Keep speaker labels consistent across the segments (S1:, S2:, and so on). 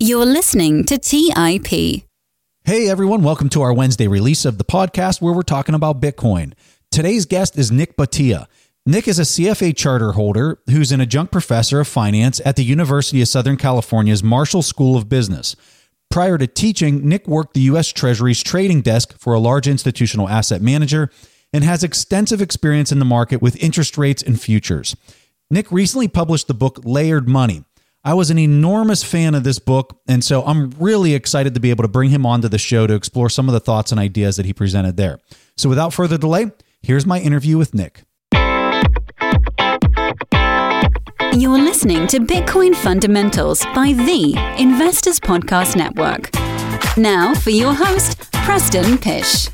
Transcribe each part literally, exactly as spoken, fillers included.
S1: You're listening to T I P.
S2: Hey everyone, welcome to our Wednesday release of the podcast where we're talking about Bitcoin. Today's guest is Nick Bhatia. Nick is a C F A charter holder who's an adjunct professor of finance at the University of Southern California's Marshall School of Business. Prior to teaching, Nick worked the U S Treasury's trading desk for a large institutional asset manager and has extensive experience in the market with interest rates and futures. Nick recently published the book Layered Money. I was an enormous fan of this book, and so I'm really excited to be able to bring him onto the show to explore some of the thoughts and ideas that he presented there. So without further delay, here's my interview with Nick.
S1: You're listening to Bitcoin Fundamentals by the Investors Podcast Network. Now for your host, Preston Pysh.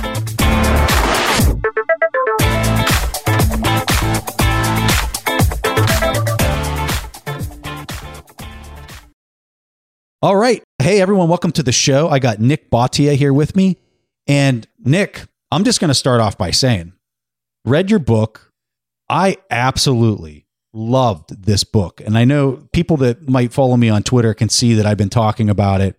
S2: All right. Hey, everyone. Welcome to the show. I got Nick Bhatia here with me. And Nick, I'm just going to start off by saying, read your book. I absolutely loved this book. And I know people that might follow me on Twitter can see that I've been talking about it.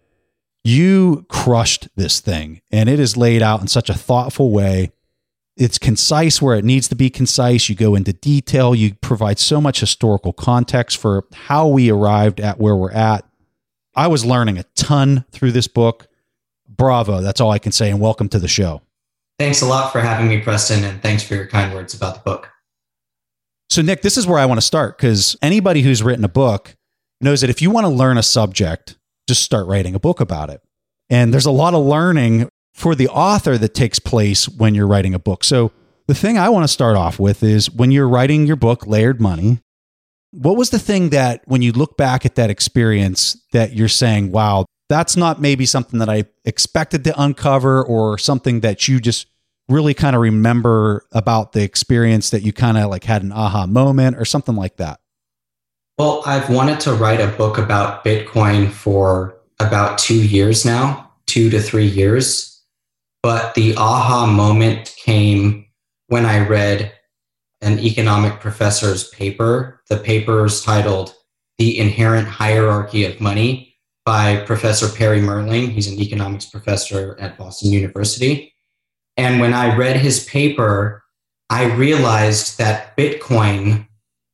S2: You crushed this thing, and it is laid out in such a thoughtful way. It's concise where it needs to be concise. You go into detail. You provide so much historical context for how we arrived at where we're at. I was learning a ton through this book. Bravo. That's all I can say. And welcome to the show.
S3: Thanks a lot for having me, Preston. And thanks for your kind words about the book.
S2: So Nick, this is where I want to start, because anybody who's written a book knows that if you want to learn a subject, just start writing a book about it. And there's a lot of learning for the author that takes place when you're writing a book. So the thing I want to start off with is when you're writing your book, Layered Money, what was the thing that when you look back at that experience that you're saying, wow, that's not maybe something that I expected to uncover, or something that you just really kind of remember about the experience that you kind of like had an aha moment or something like that?
S3: Well, I've wanted to write a book about Bitcoin for about two years now, two to three years. But the aha moment came when I read an economic professor's paper. The paper is titled The Inherent Hierarchy of Money by Professor Perry Merling. He's an economics professor at Boston University. And when I read his paper, I realized that Bitcoin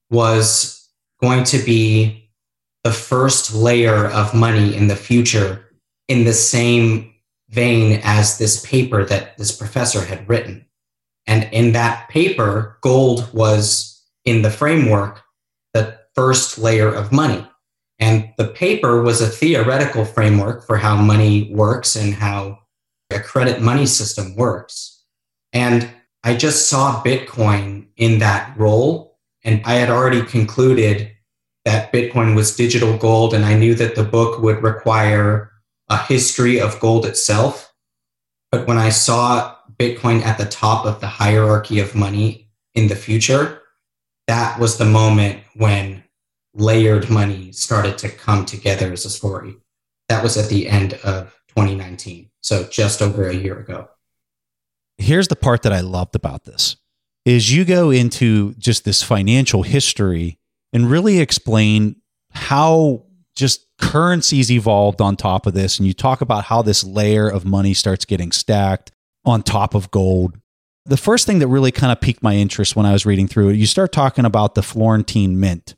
S3: was going to be the first layer of money in the future, in the same vein as this paper that this professor had written. And in that paper, gold was in the framework, the first layer of money. And the paper was a theoretical framework for how money works and how a credit money system works. And I just saw Bitcoin in that role. And I had already concluded that Bitcoin was digital gold. And I knew that the book would require a history of gold itself. But when I saw Bitcoin at the top of the hierarchy of money in the future, that was the moment when layered money started to come together as a story. That was at the end of twenty nineteen, so just over a year ago.
S2: Here's the part that I loved about this, is you go into just this financial history and really explain how just currencies evolved on top of this. And you talk about how this layer of money starts getting stacked on top of gold. The first thing that really kind of piqued my interest when I was reading through it, you start talking about the Florentine Mint.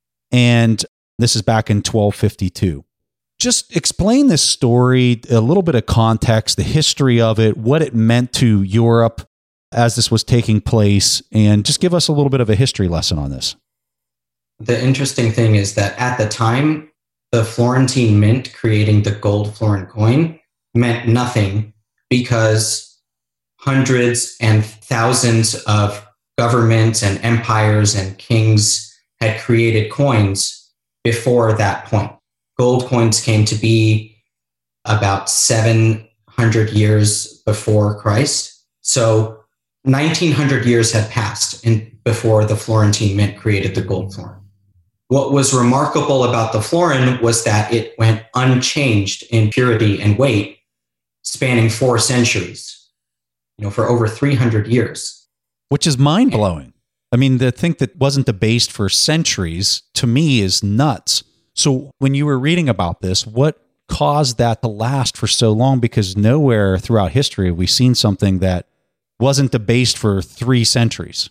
S2: And this is back in twelve fifty-two. Just explain this story, a little bit of context, the history of it, what it meant to Europe as this was taking place, and just give us a little bit of a history lesson on this.
S3: The interesting thing is that at the time, the Florentine Mint creating the gold florin coin meant nothing, because hundreds and thousands of governments and empires and kings had created coins before that point. Gold coins came to be about seven hundred years before Christ. So nineteen hundred years had passed in, before the Florentine Mint created the gold florin. What was remarkable about the florin was that it went unchanged in purity and weight, spanning four centuries, you know, for over three hundred years.
S2: Which is mind-blowing. I mean, to think that wasn't debased for centuries, to me, is nuts. So when you were reading about this, what caused that to last for so long? Because nowhere throughout history have we seen something that wasn't debased for three centuries.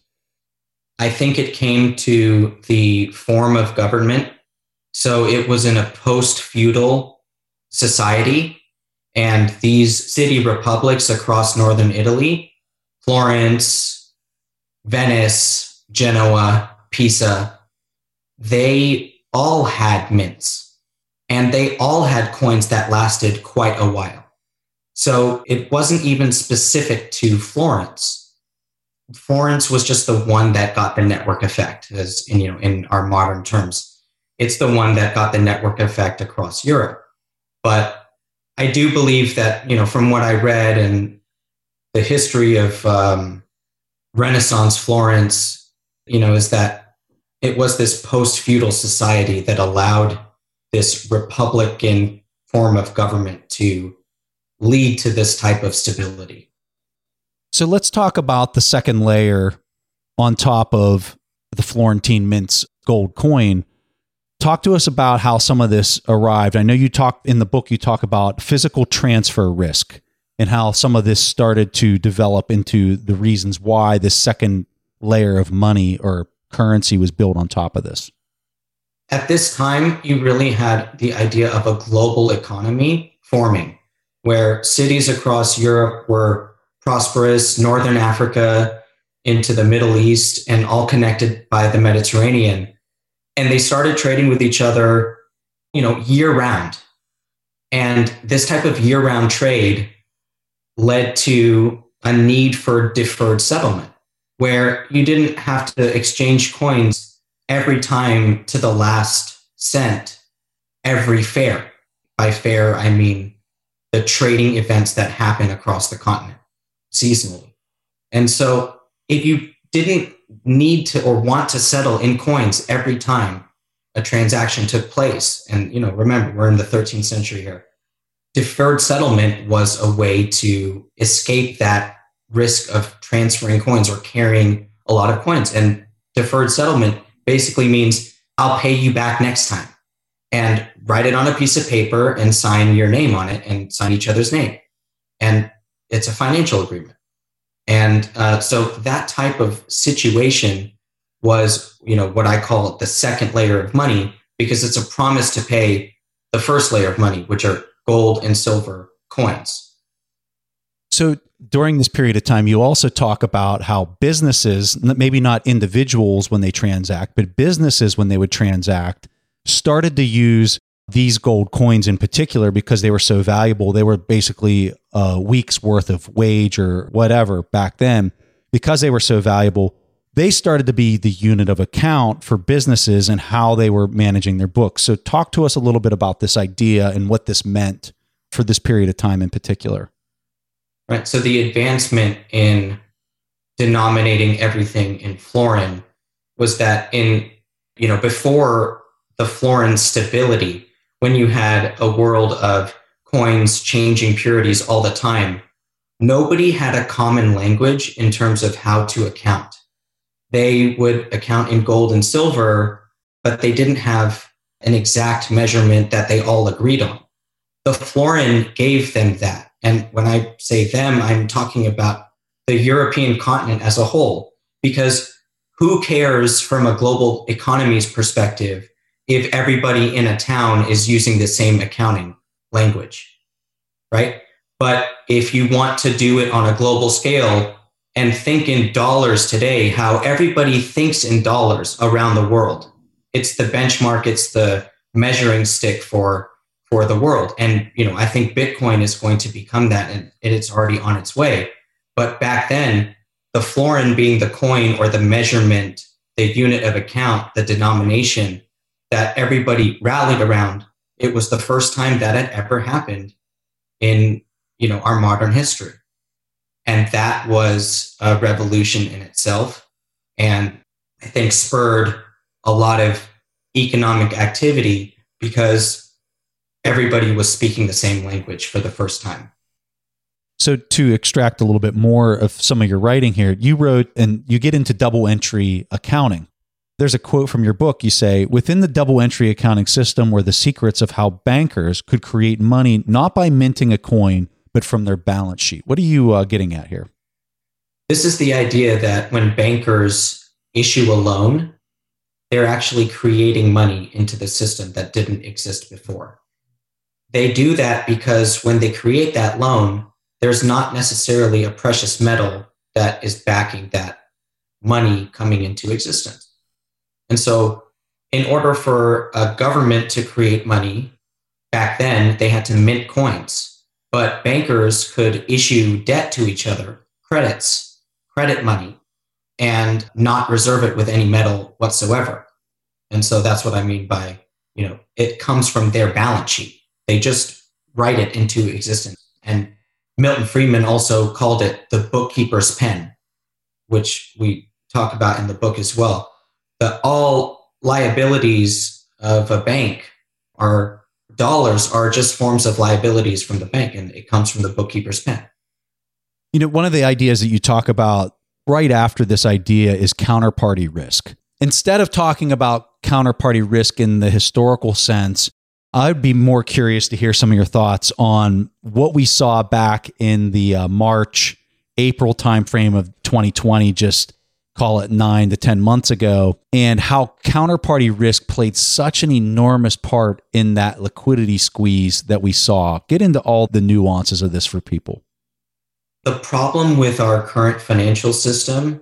S3: I think it came to the form of government. So it was in a post-feudal society, and these city republics across northern Italy, Florence, Venice, Genoa, Pisa, they all had mints, and they all had coins that lasted quite a while. So it wasn't even specific to Florence. Florence was just the one that got the network effect, as in, you know, in our modern terms. It's the one that got the network effect across Europe. But I do believe that, you know, from what I read and the history of um, Renaissance Florence, you know, is that it was this post-feudal society that allowed this republican form of government to lead to this type of stability.
S2: So let's talk about the second layer on top of the Florentine Mint's gold coin. Talk to us about how some of this arrived. I know you talk in the book, you talk about physical transfer risk and how some of this started to develop into the reasons why this second layer of money or currency was built on top of this.
S3: At this time, you really had the idea of a global economy forming, where cities across Europe were prosperous, Northern Africa into the Middle East, and all connected by the Mediterranean. And they started trading with each other, you know, year round. And this type of year round trade led to a need for deferred settlement, where you didn't have to exchange coins every time to the last cent, every fair. By fair, I mean the trading events that happen across the continent seasonally. And so if you didn't need to or want to settle in coins every time a transaction took place, and, you know, remember, we're in the thirteenth century here, deferred settlement was a way to escape that risk of transferring coins or carrying a lot of coins. And deferred settlement basically means I'll pay you back next time, and write it on a piece of paper and sign your name on it and sign each other's name. And it's a financial agreement. And uh, so that type of situation was, you know, what I call the second layer of money, because it's a promise to pay the first layer of money, which are gold and silver coins.
S2: So during this period of time, you also talk about how businesses, maybe not individuals when they transact, but businesses when they would transact, started to use these gold coins in particular because they were so valuable. They were basically a week's worth of wage or whatever back then. Because they were so valuable, they started to be the unit of account for businesses and how they were managing their books. So talk to us a little bit about this idea and what this meant for this period of time in particular.
S3: Right. So the advancement in denominating everything in florin was that in, you know, before the florin stability, when you had a world of coins changing purities all the time, nobody had a common language in terms of how to account. They would account in gold and silver, but they didn't have an exact measurement that they all agreed on. The florin gave them that. And when I say them, I'm talking about the European continent as a whole, because who cares from a global economy's perspective if everybody in a town is using the same accounting language, right? But if you want to do it on a global scale and think in dollars today, how everybody thinks in dollars around the world, it's the benchmark, it's the measuring stick for, for the world. And, you know, I think Bitcoin is going to become that, and it's already on its way. But back then, the florin being the coin or the measurement, the unit of account, the denomination that everybody rallied around, it was the first time that had ever happened in, you know, our modern history. And that was a revolution in itself. And I think spurred a lot of economic activity because everybody was speaking the same language for the first time.
S2: So to extract a little bit more of some of your writing here, you wrote, and you get into double entry accounting. There's a quote from your book. You say, within the double entry accounting system were the secrets of how bankers could create money not by minting a coin, but from their balance sheet. What are you uh, getting at here?
S3: This is the idea that when bankers issue a loan, they're actually creating money into the system that didn't exist before. They do that because when they create that loan, there's not necessarily a precious metal that is backing that money coming into existence. And so in order for a government to create money, back then they had to mint coins, but bankers could issue debt to each other, credits, credit money, and not reserve it with any metal whatsoever. And so that's what I mean by, you know, it comes from their balance sheet. They just write it into existence. And Milton Friedman also called it the bookkeeper's pen, which we talk about in the book as well. The all liabilities of a bank are dollars are just forms of liabilities from the bank, and it comes from the bookkeeper's pen.
S2: You know, one of the ideas that you talk about right after this idea is counterparty risk. Instead of talking about counterparty risk in the historical sense, I'd be more curious to hear some of your thoughts on what we saw back in the uh, March, April timeframe of twenty twenty, just call it nine to ten months ago, and how counterparty risk played such an enormous part in that liquidity squeeze that we saw. Get into all the nuances of this for people.
S3: The problem with our current financial system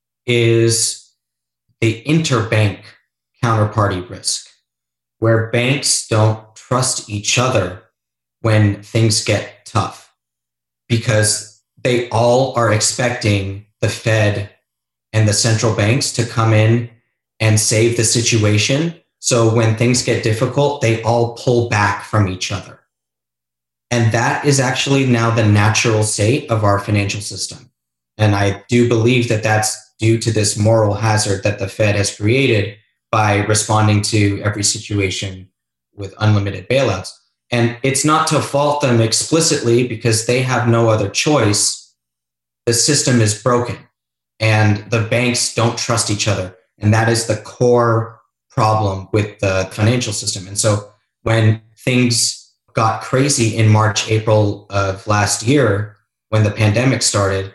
S3: is the interbank counterparty risk, where banks don't trust each other when things get tough because they all are expecting the Fed and the central banks to come in and save the situation. So when things get difficult, they all pull back from each other. And that is actually now the natural state of our financial system. And I do believe that that's due to this moral hazard that the Fed has created by responding to every situation with unlimited bailouts. And it's not to fault them explicitly because they have no other choice. The system is broken and the banks don't trust each other. And that is the core problem with the financial system. And so when things got crazy in March, April of last year, when the pandemic started,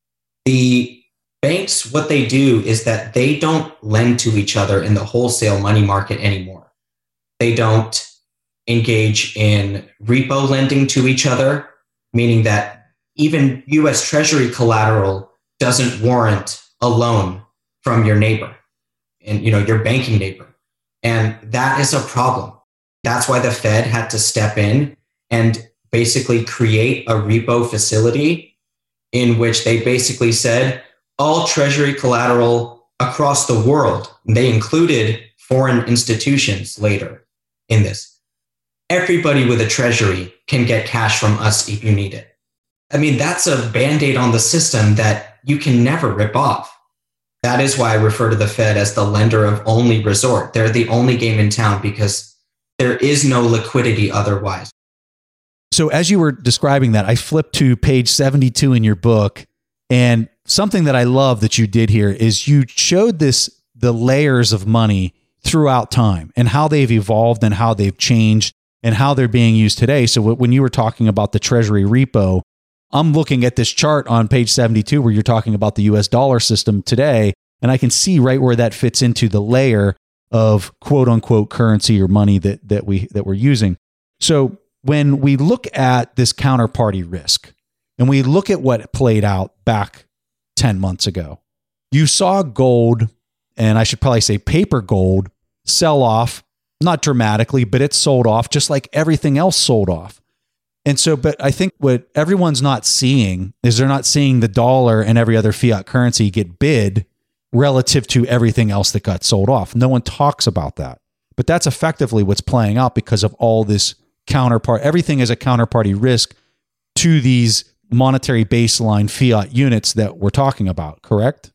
S3: the banks, what they do is that they don't lend to each other in the wholesale money market anymore. They don't engage in repo lending to each other, meaning that even U S Treasury collateral doesn't warrant a loan from your neighbor and, you know, your banking neighbor. And that is a problem. That's why the Fed had to step in and basically create a repo facility in which they basically said all Treasury collateral across the world, they included foreign institutions later in this. Everybody with a Treasury can get cash from us if you need it. I mean, that's a Band-Aid on the system that you can never rip off. That is why I refer to the Fed as the lender of only resort. They're the only game in town because there is no liquidity otherwise.
S2: So as you were describing that, I flipped to page seventy-two in your book, and something that I love that you did here is you showed this, the layers of money throughout time and how they've evolved and how they've changed and how they're being used today. So when you were talking about the Treasury repo, I'm looking at this chart on page seventy-two where you're talking about the U S dollar system today, and I can see right where that fits into the layer of quote unquote currency or money that that we that we're using. So when we look at this counterparty risk and we look at what played out back ten months ago, you saw gold, and I should probably say paper gold, sell off, not dramatically, but it sold off just like everything else sold off. And so, but I think what everyone's not seeing is they're not seeing the dollar and every other fiat currency get bid relative to everything else that got sold off. No one talks about that. But that's effectively what's playing out because of all this counterpart. Everything is a counterparty risk to these monetary baseline fiat units that we're talking about, correct?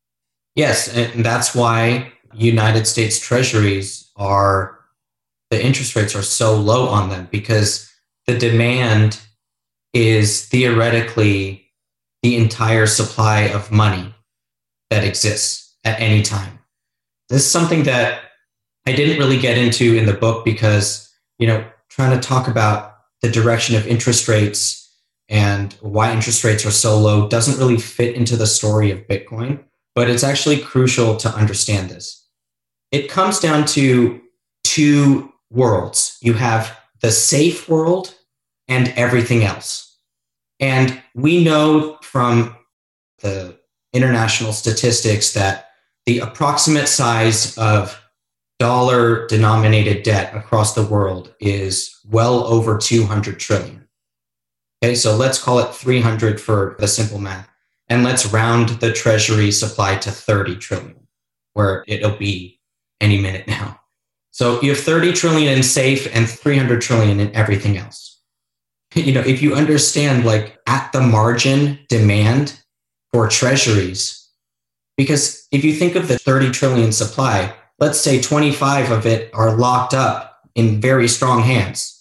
S3: Yes, and that's why United States Treasuries are, the interest rates are so low on them because the demand is theoretically the entire supply of money that exists at any time. this is something that I didn't really get into in the book because, you know, trying to talk about the direction of interest rates and why interest rates are so low doesn't really fit into the story of Bitcoin, but it's actually crucial to understand this. It comes down to two worlds. You have the safe world and everything else. And we know from the international statistics that the approximate size of dollar denominated debt across the world is well over two hundred trillion. Okay, so let's call it three hundred for the simple math. And let's round the treasury supply to thirty trillion, where it'll be any minute now. So you have thirty trillion in safe and three hundred trillion in everything else. You know, if you understand like at the margin demand for treasuries, because if you think of the thirty trillion supply, let's say twenty-five of it are locked up in very strong hands.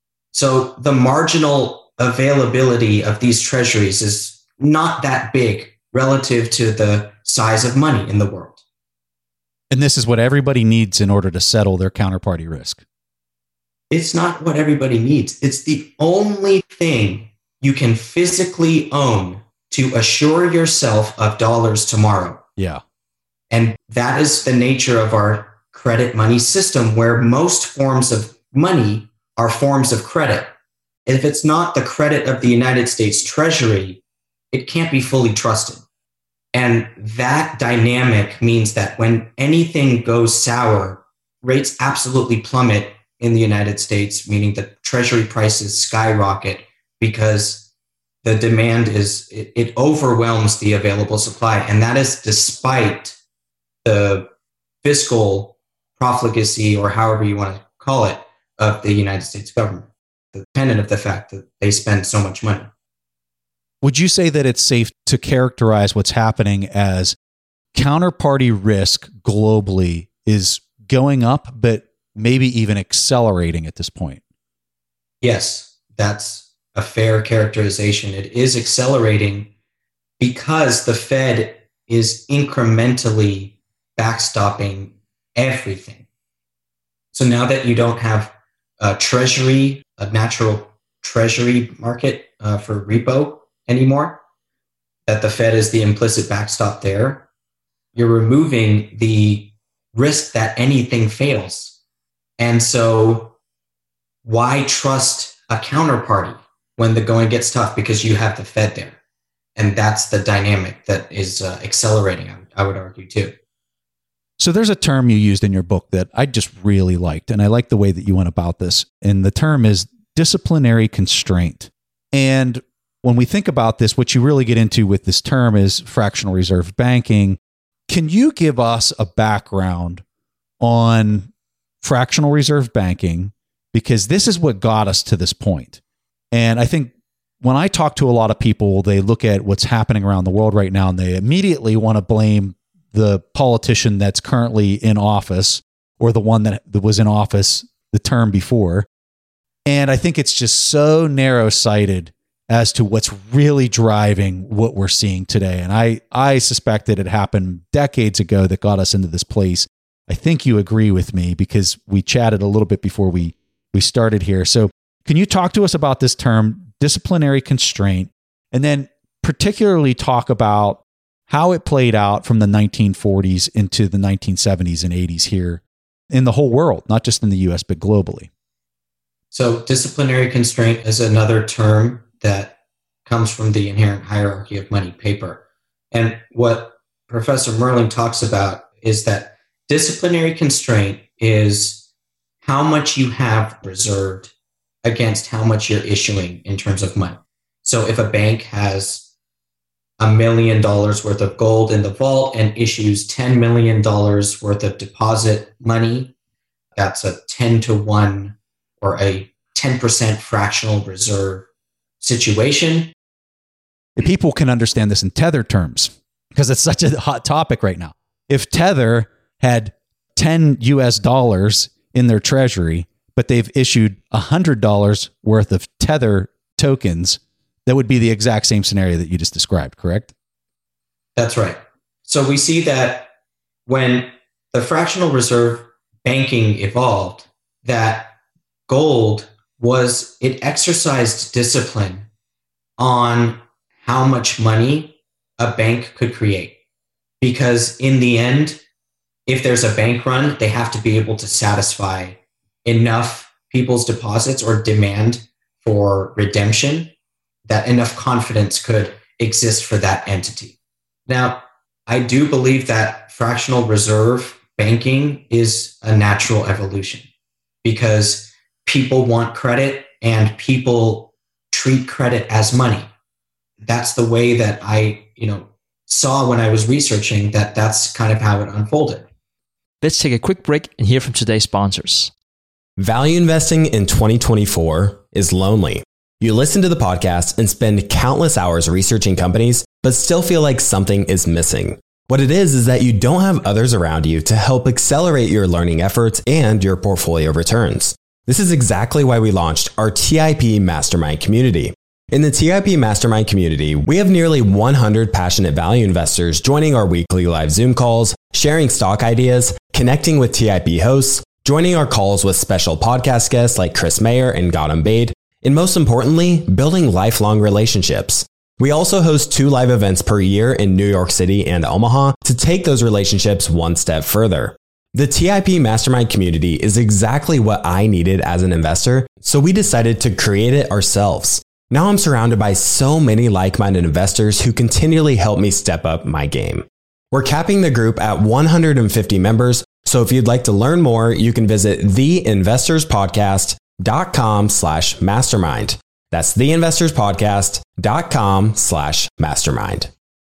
S3: So the marginal availability of these treasuries is not that big relative to the size of money in the world.
S2: And this is what everybody needs in order to settle their counterparty risk.
S3: It's not what everybody needs. It's the only thing you can physically own to assure yourself of dollars tomorrow.
S2: Yeah.
S3: And that is the nature of our credit money system, where most forms of money are forms of credit. If it's not the credit of the United States Treasury, it can't be fully trusted. And that dynamic means that when anything goes sour, rates absolutely plummet in the United States, meaning the Treasury prices skyrocket because the demand is, it, it overwhelms the available supply. And that is despite the fiscal profligacy, or however you want to call it, of the United States government, dependent of the fact that they spend so much money.
S2: Would you say that it's safe to characterize what's happening as counterparty risk globally is going up, but maybe even accelerating at this point?
S3: Yes, that's a fair characterization. It is accelerating because the Fed is incrementally backstopping everything. So now that you don't have a treasury, a natural treasury market uh, for repo anymore, that the Fed is the implicit backstop there, you're removing the risk that anything fails. And so why trust a counterparty when the going gets tough? Because you have the Fed there. And that's the dynamic that is uh, accelerating, I would, I would argue, too.
S2: So there's a term you used in your book that I just really liked, and I like the way that you went about this. And the term is disciplinary constraint. And when we think about this, what you really get into with this term is fractional reserve banking. Can you give us a background on fractional reserve banking? Because this is what got us to this point. And I think when I talk to a lot of people, they look at what's happening around the world right now and they immediately want to blame the politician that's currently in office or the one that was in office the term before. And I think it's just so narrow-sighted as to what's really driving what we're seeing today. And I, I suspect that it happened decades ago that got us into this place. I think you agree with me because we chatted a little bit before we, we started here. So can you talk to us about this term, disciplinary constraint, and then particularly talk about how it played out from the nineteen forties into the nineteen seventies and eighties here in the whole world, not just in the U S, but globally?
S3: So disciplinary constraint is another term that comes from the inherent hierarchy of money paper. And what Professor Merling talks about is that disciplinary constraint is how much you have reserved against how much you're issuing in terms of money. So if a bank has a million dollars worth of gold in the vault and issues ten million dollars worth of deposit money, that's a ten to one or a ten percent fractional reserve situation.
S2: People can understand this in Tether terms because it's such a hot topic right now. If Tether had ten U S dollars in their treasury, but they've issued one hundred dollars worth of Tether tokens, that would be the exact same scenario that you just described, correct?
S3: That's right. So we see that when the fractional reserve banking evolved, that gold was, it exercised discipline on how much money a bank could create. Because in the end, if there's a bank run, they have to be able to satisfy enough people's deposits or demand for redemption that enough confidence could exist for that entity. Now, I do believe that fractional reserve banking is a natural evolution because people want credit and people treat credit as money. That's the way that I, you know, saw when I was researching that that's kind of how it unfolded.
S4: Let's take a quick break and hear from today's sponsors.
S5: Value investing in twenty twenty-four is lonely. You listen to the podcast and spend countless hours researching companies, but still feel like something is missing. What it is is that you don't have others around you to help accelerate your learning efforts and your portfolio returns. This is exactly why we launched our T I P Mastermind community. In the T I P Mastermind community, we have nearly one hundred passionate value investors joining our weekly live Zoom calls, sharing stock ideas, connecting with T I P hosts, joining our calls with special podcast guests like Chris Mayer and Gautam Baid, and most importantly, building lifelong relationships. We also host two live events per year in New York City and Omaha to take those relationships one step further. The T I P Mastermind community is exactly what I needed as an investor, so we decided to create it ourselves. Now I'm surrounded by so many like-minded investors who continually help me step up my game. We're capping the group at one hundred fifty members, so if you'd like to learn more, you can visit theinvestorspodcast.com slash mastermind. That's theinvestorspodcast.com slash mastermind.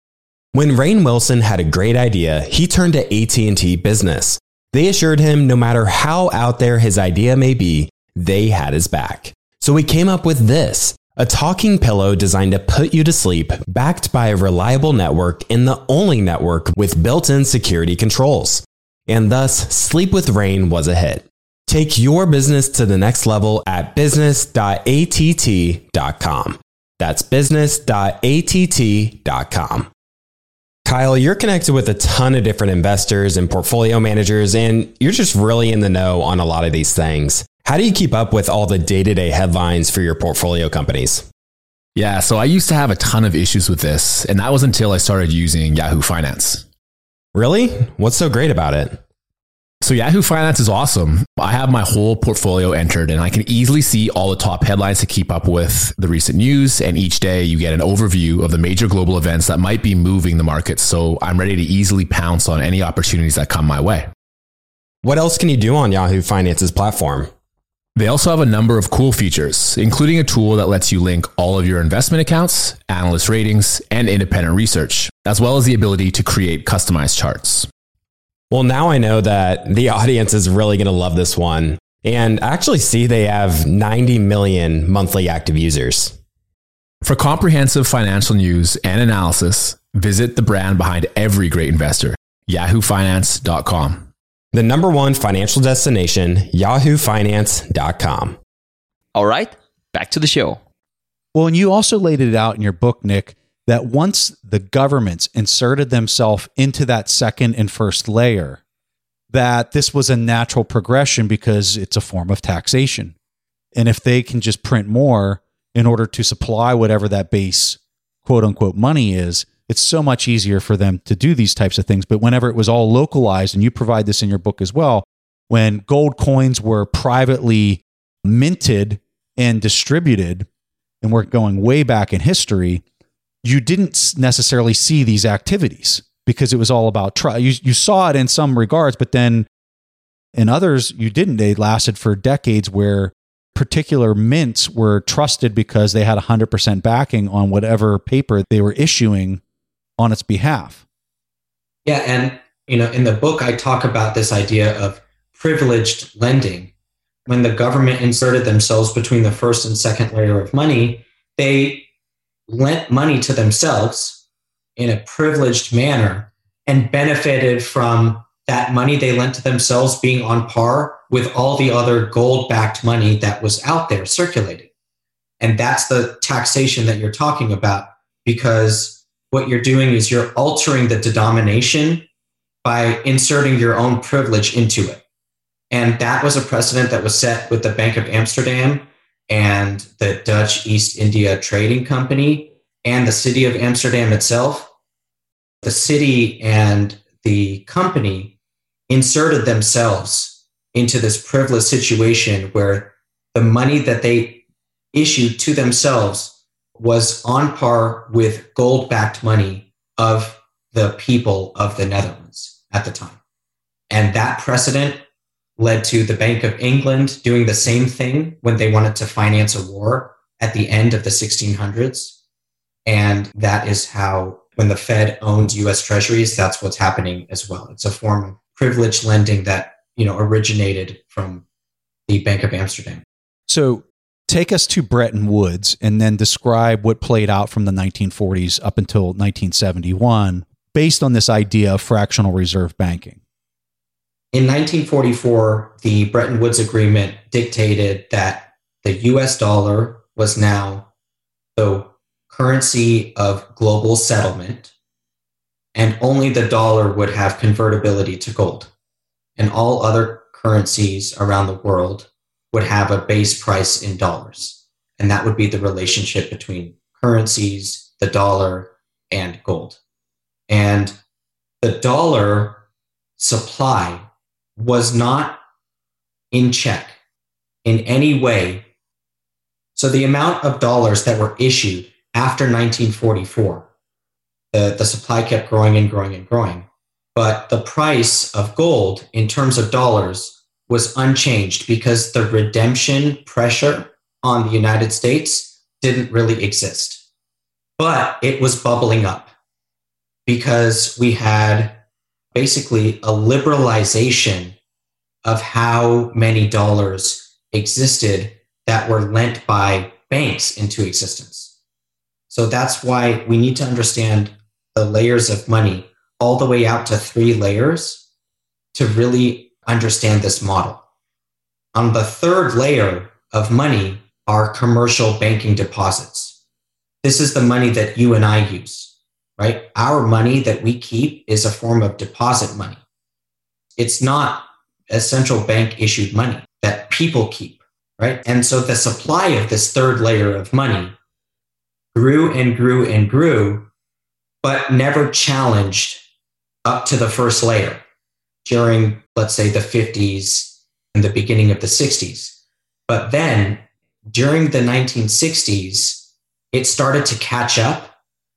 S5: When Rainn Wilson had a great idea, he turned to A T and T Business. They assured him no matter how out there his idea may be, they had his back. So we came up with this, a talking pillow designed to put you to sleep, backed by a reliable network and the only network with built-in security controls. And thus, Sleep with Rainn was a hit. Take your business to the next level at business dot a t t dot com. That's business dot a t t dot com. Kyle, you're connected with a ton of different investors and portfolio managers, and you're just really in the know on a lot of these things. How do you keep up with all the day-to-day headlines for your portfolio companies?
S6: Yeah, so I used to have a ton of issues with this, and that was until I started using Yahoo Finance.
S5: Really? What's so great about it?
S6: So Yahoo Finance is awesome. I have my whole portfolio entered and I can easily see all the top headlines to keep up with the recent news. And each day you get an overview of the major global events that might be moving the market. So I'm ready to easily pounce on any opportunities that come my way.
S5: What else can you do on Yahoo Finance's platform?
S6: They also have a number of cool features, including a tool that lets you link all of your investment accounts, analyst ratings, and independent research, as well as the ability to create customized charts.
S5: Well, now I know that the audience is really going to love this one. And I actually see they have ninety million monthly active users.
S6: For comprehensive financial news and analysis, visit the brand behind every great investor, yahoo finance dot com.
S5: The number one financial destination, yahoo finance dot com.
S4: All right, back to the show.
S2: Well, and you also laid it out in your book, Nick, that once the governments inserted themselves into that second and first layer, that this was a natural progression because it's a form of taxation. And if they can just print more in order to supply whatever that base quote unquote money is, it's so much easier for them to do these types of things. But whenever it was all localized, and you provide this in your book as well, when gold coins were privately minted and distributed, and we're going way back in history, you didn't necessarily see these activities because it was all about trust. You, you saw it in some regards, but then in others, you didn't. They lasted for decades where particular mints were trusted because they had one hundred percent backing on whatever paper they were issuing on its behalf.
S3: Yeah, and you know, in the book, I talk about this idea of privileged lending. When the government inserted themselves between the first and second layer of money, they lent money to themselves in a privileged manner and benefited from that money they lent to themselves being on par with all the other gold-backed money that was out there circulating. And that's the taxation that you're talking about, because what you're doing is you're altering the denomination by inserting your own privilege into it. And that was a precedent that was set with the Bank of Amsterdam and the Dutch East India Trading Company and the city of Amsterdam itself. The city and the company inserted themselves into this privileged situation where the money that they issued to themselves was on par with gold-backed money of the people of the Netherlands at the time. And that precedent led to the Bank of England doing the same thing when they wanted to finance a war at the end of the sixteen hundreds. And that is how, when the Fed owns U S Treasuries, that's what's happening as well. It's a form of privileged lending that, you know, originated from the Bank of Amsterdam.
S2: So take us to Bretton Woods and then describe what played out from the nineteen forties up until nineteen seventy-one based on this idea of fractional reserve banking.
S3: In nineteen forty-four, the Bretton Woods Agreement dictated that the U S dollar was now the currency of global settlement, and only the dollar would have convertibility to gold. And all other currencies around the world would have a base price in dollars. And that would be the relationship between currencies, the dollar, and gold. And the dollar supply was not in check in any way. So the amount of dollars that were issued after nineteen forty-four, the, the supply kept growing and growing and growing. But the price of gold in terms of dollars was unchanged because the redemption pressure on the United States didn't really exist. But it was bubbling up because we had basically a liberalization of how many dollars existed that were lent by banks into existence. So that's why we need to understand the layers of money all the way out to three layers to really understand this model. On the third layer of money are commercial banking deposits. This is the money that you and I use, right? Our money that we keep is a form of deposit money. It's not a central bank issued money that people keep, right? And so the supply of this third layer of money grew and grew and grew, but never challenged up to the first layer during, let's say, the fifties and the beginning of the sixties. But then during the nineteen sixties, it started to catch up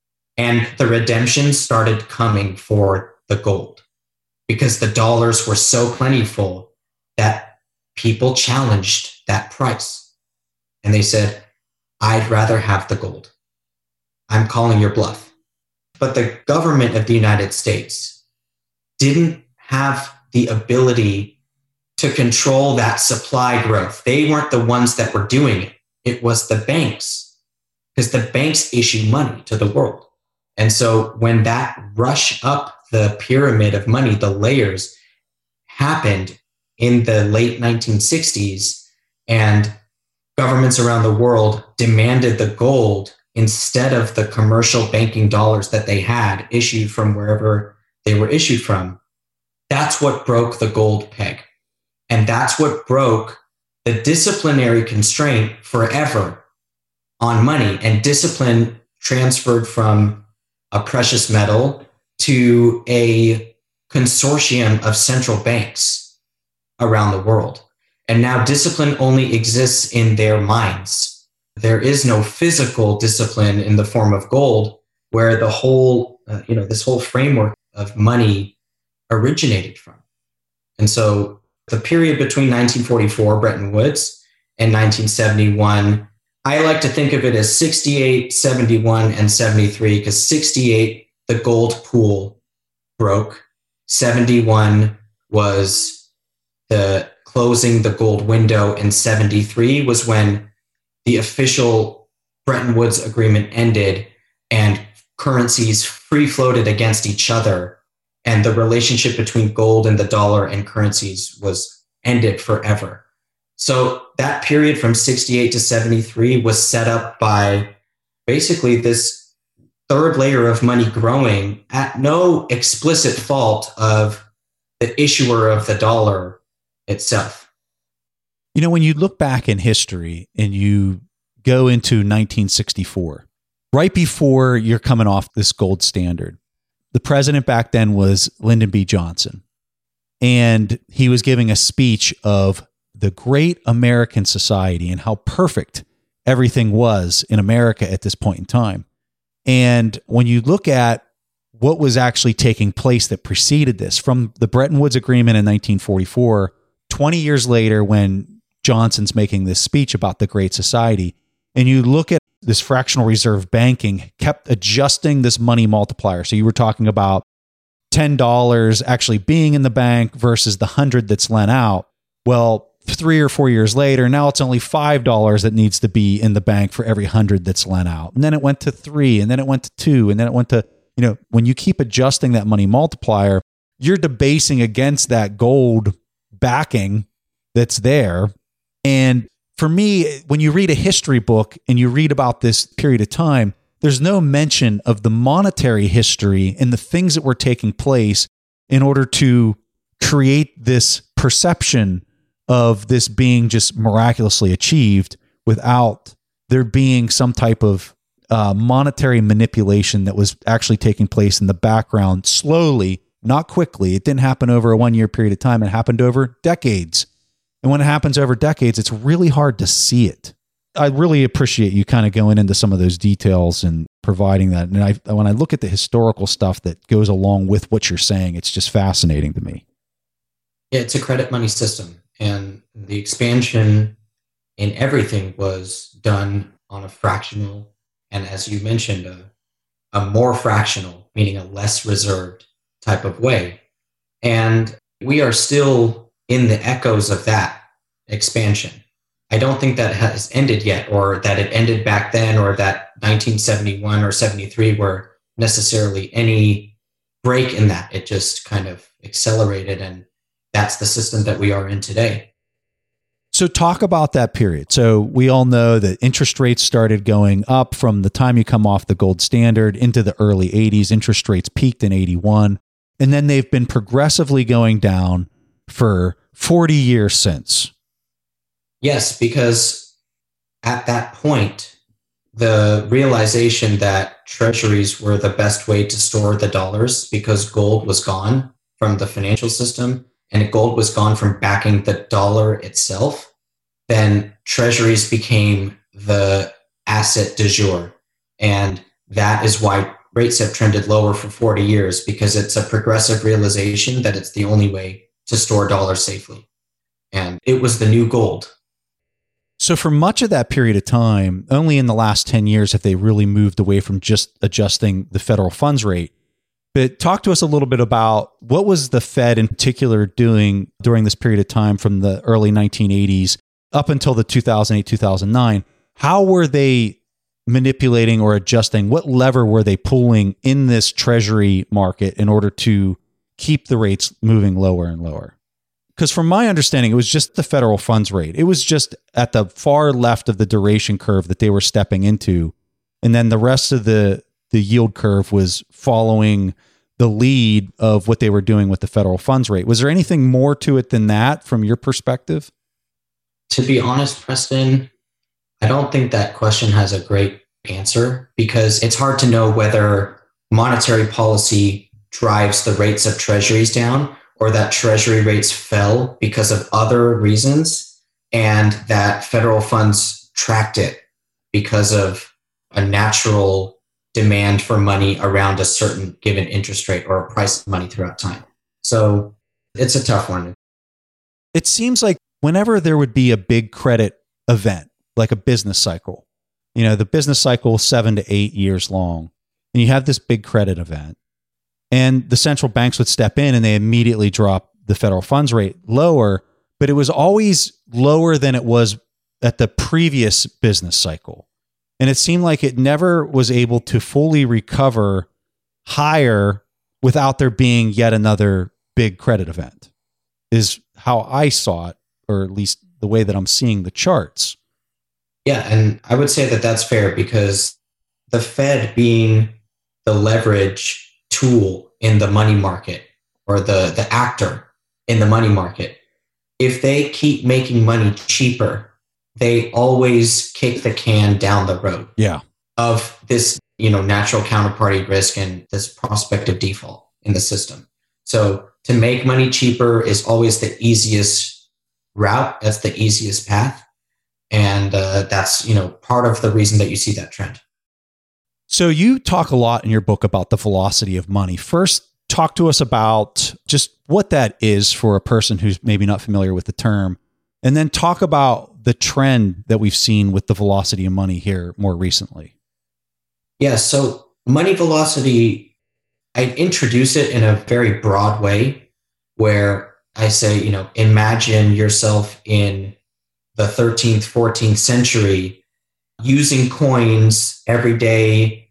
S3: and the redemptions started coming for the gold because the dollars were so plentiful that people challenged that price. And they said, I'd rather have the gold. I'm calling your bluff. But the government of the United States didn't have the ability to control that supply growth. They weren't the ones that were doing it. It was the banks, because the banks issue money to the world. And so when that rush up the pyramid of money, the layers happened in the late nineteen sixties, and governments around the world demanded the gold instead of the commercial banking dollars that they had issued from wherever they were issued from. That's what broke the gold peg. And that's what broke the disciplinary constraint forever on money. And discipline transferred from a precious metal to a consortium of central banks around the world. And now discipline only exists in their minds. There is no physical discipline in the form of gold, where the whole, uh, you know, this whole framework of money originated from. And so the period between nineteen forty-four, Bretton Woods, and nineteen seventy-one, I like to think of it as sixty-eight, seventy-one, and seventy-three, because sixty-eight, the gold pool broke. seventy-one was the closing the gold window, and seventy-three was when the official Bretton Woods agreement ended and currencies free floated against each other. And the relationship between gold and the dollar and currencies was ended forever. So that period from sixty-eight to seventy-three was set up by basically this, third layer of money growing at no explicit fault of the issuer of the dollar itself.
S2: You know, when you look back in history and you go into nineteen sixty-four, right before you're coming off this gold standard, the president back then was Lyndon B. Johnson. And he was giving a speech of the great American society and how perfect everything was in America at this point in time. And when you look at what was actually taking place that preceded this, from the Bretton Woods Agreement in nineteen forty-four, twenty years later, when Johnson's making this speech about the Great Society, and you look at this fractional reserve banking kept adjusting this money multiplier. So you were talking about ten dollars actually being in the bank versus the one hundred that's lent out. Well, three or four years later, now it's only five dollars that needs to be in the bank for every one hundred that's lent out. And then it went to three, and then it went to two, and then it went to, you know, when you keep adjusting that money multiplier, you're debasing against that gold backing that's there. And for me, when you read a history book and you read about this period of time, there's no mention of the monetary history and the things that were taking place in order to create this perception of this being just miraculously achieved without there being some type of uh, monetary manipulation that was actually taking place in the background slowly, not quickly. It didn't happen over a one-year period of time. It happened over decades. And when it happens over decades, it's really hard to see it. I really appreciate you kind of going into some of those details and providing that. And I, when I look at the historical stuff that goes along with what you're saying, it's just fascinating to me.
S3: Yeah, it's a credit money system. And the expansion in everything was done on a fractional, and as you mentioned, a, a more fractional, meaning a less reserved type of way. And we are still in the echoes of that expansion. I don't think that has ended yet, or that it ended back then, or that nineteen seventy-one or seventy-three were necessarily any break in that. It just kind of accelerated, and that's the system that we are in today.
S2: So talk about that period. So we all know that interest rates started going up from the time you come off the gold standard into the early eighties. Interest rates peaked in eighty-one, and then they've been progressively going down for forty years since.
S3: Yes, because at that point, the realization that treasuries were the best way to store the dollars, because gold was gone from the financial system and gold was gone from backing the dollar itself, then treasuries became the asset du jour. And that is why rates have trended lower for forty years, because it's a progressive realization that it's the only way to store dollars safely. And it was the new gold.
S2: So for much of that period of time, only in the last ten years have they really moved away from just adjusting the federal funds rate. But talk to us a little bit about what was the Fed in particular doing during this period of time from the early nineteen eighties up until the two thousand eight, two thousand nine. How were they manipulating or adjusting? What lever were they pulling in this treasury market in order to keep the rates moving lower and lower? Because from my understanding, it was just the federal funds rate. It was just at the far left of the duration curve that they were stepping into. And then the rest of the, the yield curve was following the lead of what they were doing with the federal funds rate. Was there anything more to it than that from your perspective?
S3: To be honest, Preston, I don't think that question has a great answer, because it's hard to know whether monetary policy drives the rates of treasuries down, or that treasury rates fell because of other reasons, and that federal funds tracked it because of a natural demand for money around a certain given interest rate or a price of money throughout time. So it's a tough one.
S2: It seems like whenever there would be a big credit event, like a business cycle, you know, the business cycle is seven to eight years long, and you have this big credit event, and the central banks would step in and they immediately drop the federal funds rate lower, but it was always lower than it was at the previous business cycle. And it seemed like it never was able to fully recover higher without there being yet another big credit event, is how I saw it, or at least the way that I'm seeing the charts.
S3: Yeah, and I would say that that's fair, because the Fed being the leverage tool in the money market or the, the actor in the money market, if they keep making money cheaper, they always kick the can down the road.
S2: Yeah.
S3: Of this, you know, natural counterparty risk and this prospect of default in the system. So to make money cheaper is always the easiest route. That's the easiest path. And uh, that's, you know, part of the reason that you see that trend.
S2: So you talk a lot in your book about the velocity of money. First, talk to us about just what that is for a person who's maybe not familiar with the term. And then talk about the trend that we've seen with the velocity of money here more recently.
S3: Yeah, so money velocity, I introduce it in a very broad way where I say, you know, imagine yourself in the thirteenth, fourteenth century using coins every day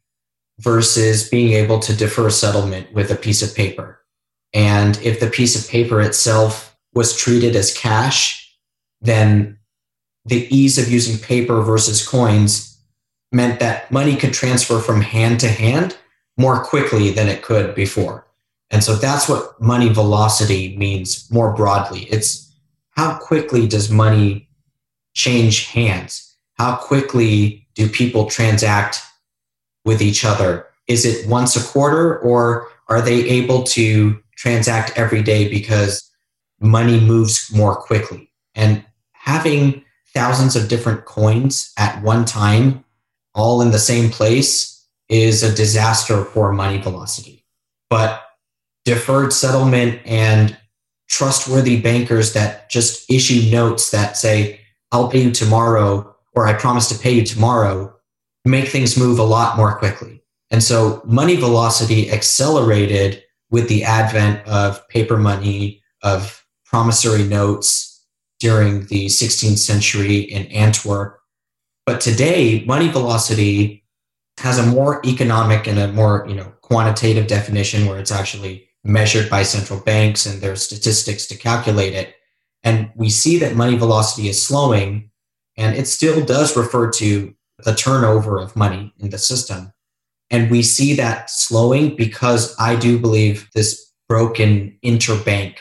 S3: versus being able to defer settlement with a piece of paper. And if the piece of paper itself was treated as cash, then the ease of using paper versus coins meant that money could transfer from hand to hand more quickly than it could before. And so that's what money velocity means more broadly. It's how quickly does money change hands? How quickly do people transact with each other? Is it once a quarter, or are they able to transact every day because money moves more quickly? And having thousands of different coins at one time, all in the same place, is a disaster for money velocity. But deferred settlement and trustworthy bankers that just issue notes that say, I'll pay you tomorrow, or I promise to pay you tomorrow, make things move a lot more quickly. And so money velocity accelerated with the advent of paper money, of promissory notes during the sixteenth century in Antwerp. But today, money velocity has a more economic and a more, you know, quantitative definition where it's actually measured by central banks and there's statistics to calculate it. And we see that money velocity is slowing, and it still does refer to the turnover of money in the system. And we see that slowing because I do believe this broken interbank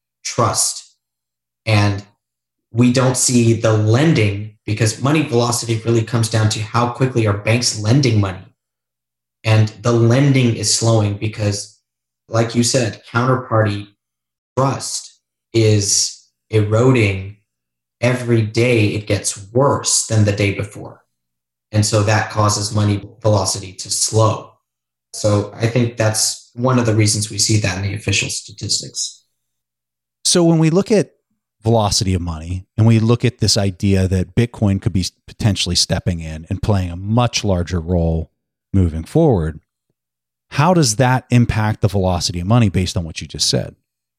S3: trust. And we don't see the lending, because money velocity really comes down to how quickly are banks lending money. And the lending is slowing because, like you said, counterparty trust is eroding every day. It gets worse than the day before. And so that causes money velocity to slow. So I think that's one of the reasons we see that in the official statistics.
S2: So when we look at velocity of money and we look at this idea that Bitcoin could be potentially stepping in and playing a much larger role moving forward, how does that impact the velocity of money based on what you just said?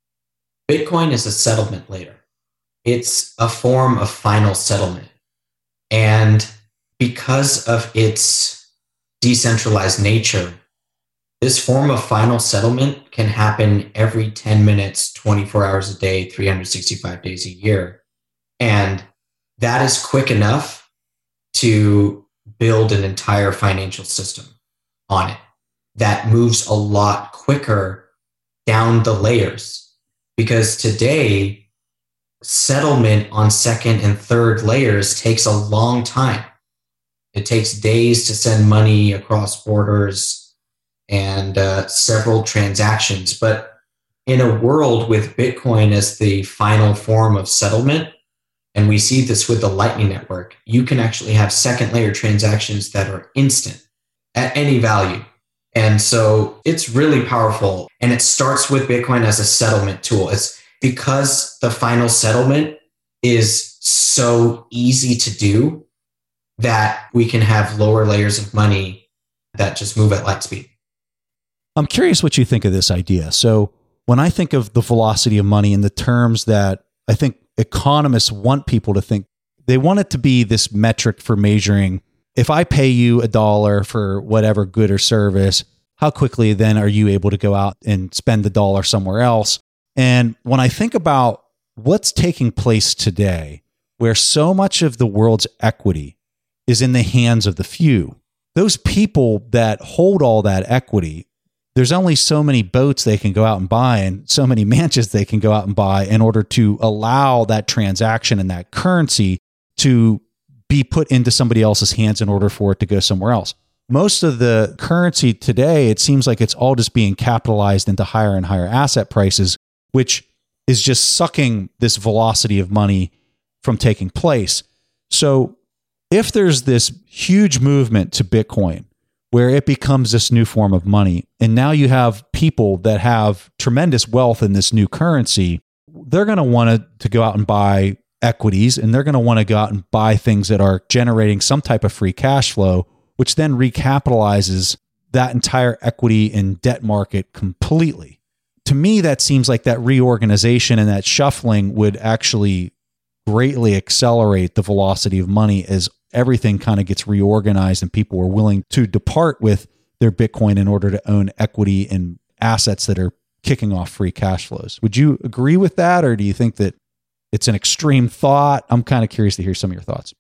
S3: Bitcoin is a settlement layer. It's a form of final settlement. And because of its decentralized nature, this form of final settlement can happen every ten minutes, twenty-four hours a day, three hundred sixty-five days a year. And that is quick enough to build an entire financial system on it that moves a lot quicker down the layers. Because today, settlement on second and third layers takes a long time. It takes days to send money across borders and uh, several transactions. But in a world with Bitcoin as the final form of settlement, and we see this with the Lightning Network, you can actually have second layer transactions that are instant at any value. And so it's really powerful. And it starts with Bitcoin as a settlement tool. It's because the final settlement is so easy to do that we can have lower layers of money that just move at light speed.
S2: I'm curious what you think of this idea. So when I think of the velocity of money in the terms that I think economists want people to think, they want it to be this metric for measuring, if I pay you a dollar for whatever good or service, how quickly then are you able to go out and spend the dollar somewhere else? And when I think about what's taking place today, where so much of the world's equity is in the hands of the few, those people that hold all that equity, there's only so many boats they can go out and buy and so many mansions they can go out and buy in order to allow that transaction and that currency to be put into somebody else's hands in order for it to go somewhere else. Most of the currency today, it seems like it's all just being capitalized into higher and higher asset prices, which is just sucking this velocity of money from taking place. So if there's this huge movement to Bitcoin where it becomes this new form of money, and now you have people that have tremendous wealth in this new currency, they're going to want to go out and buy equities, and they're going to want to go out and buy things that are generating some type of free cash flow, which then recapitalizes that entire equity and debt market completely. To me, that seems like that reorganization and that shuffling would actually greatly accelerate the velocity of money as everything kind of gets reorganized and people are willing to depart with their Bitcoin in order to own equity and assets that are kicking off free cash flows. Would you agree with that, or do you think that it's an extreme thought? I'm kind of curious to hear some of your thoughts.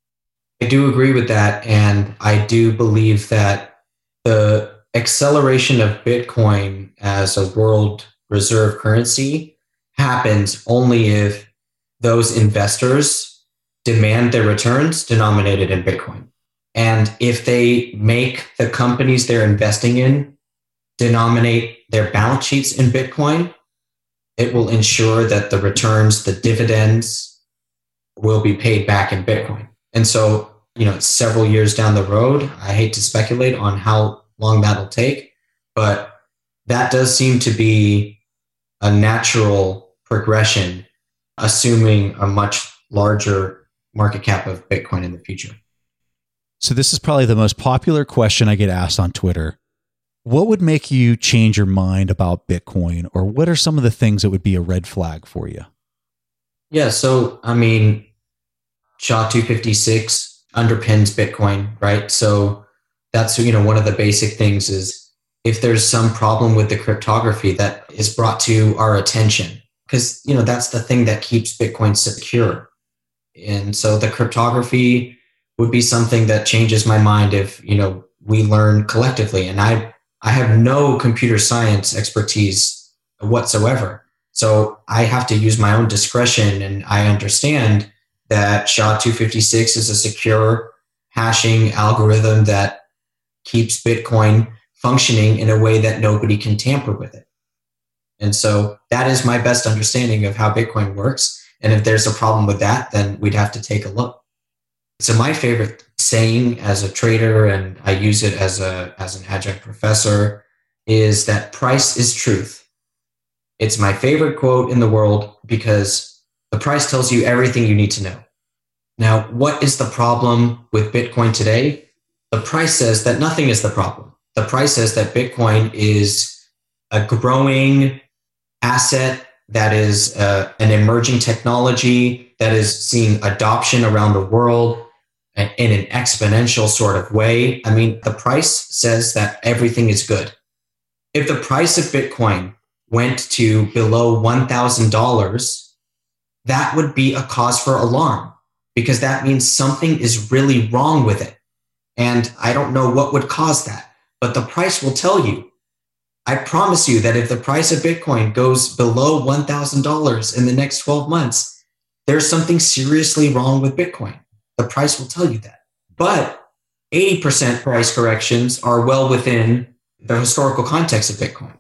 S3: I do agree with that. And I do believe that the acceleration of Bitcoin as a world reserve currency happens only if those investors demand their returns denominated in Bitcoin. And if they make the companies they're investing in denominate their balance sheets in Bitcoin, it will ensure that the returns, the dividends will be paid back in Bitcoin. And so, you know, several years down the road, I hate to speculate on how long that'll take, but that does seem to be a natural progression, assuming a much larger market cap of Bitcoin in the future.
S2: So this is probably the most popular question I get asked on Twitter. What would make you change your mind about Bitcoin, or what are some of the things that would be a red flag for you?
S3: Yeah, so I mean, S H A two fifty-six underpins Bitcoin, right? So that's, you know, one of the basic things is if there's some problem with the cryptography that is brought to our attention, because, you know, that's the thing that keeps Bitcoin secure. And so the cryptography would be something that changes my mind if, you know, we learn collectively. And I, I have no computer science expertise whatsoever. So I have to use my own discretion. And I understand that S H A two fifty-six is a secure hashing algorithm that keeps Bitcoin functioning in a way that nobody can tamper with it. And so that is my best understanding of how Bitcoin works. And if there's a problem with that, then we'd have to take a look. So my favorite saying as a trader, and I use it as a as an adjunct professor, is that price is truth. It's my favorite quote in the world because the price tells you everything you need to know. Now, what is the problem with Bitcoin today? The price says that nothing is the problem. The price says that Bitcoin is a growing asset that is uh, an emerging technology that is seeing adoption around the world in an exponential sort of way. I mean, the price says that everything is good. If the price of Bitcoin went to below one thousand dollars, that would be a cause for alarm, because that means something is really wrong with it. And I don't know what would cause that, but the price will tell you. I promise you that if the price of Bitcoin goes below one thousand dollars in the next twelve months, there's something seriously wrong with Bitcoin. The price will tell you that. But eighty percent price corrections are well within the historical context of Bitcoin.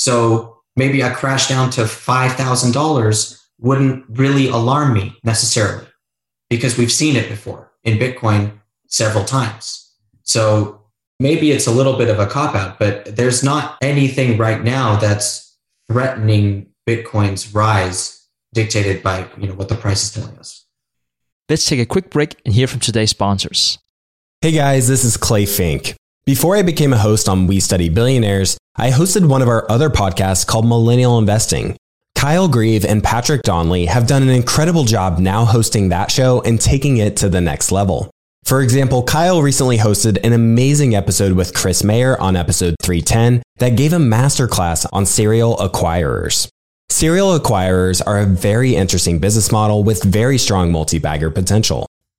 S3: So maybe a crash down to five thousand dollars wouldn't really alarm me necessarily, because we've seen it before in Bitcoin several times. So maybe it's a little bit of a cop-out, but there's not anything right now that's threatening Bitcoin's rise dictated by, you know, what the price is telling us.
S4: Let's take a quick break and hear from today's sponsors.
S5: Hey guys, this is Clay Fink. Before I became a host on We Study Billionaires, I hosted one of our other podcasts called Millennial Investing. Kyle Grieve and Patrick Donnelly have done an incredible job now hosting that show and taking it to the next level. For example, Kyle recently hosted an amazing episode with Chris Mayer on episode three ten that gave a masterclass on serial acquirers. Serial acquirers are a very interesting business model with very strong multi-bagger potential.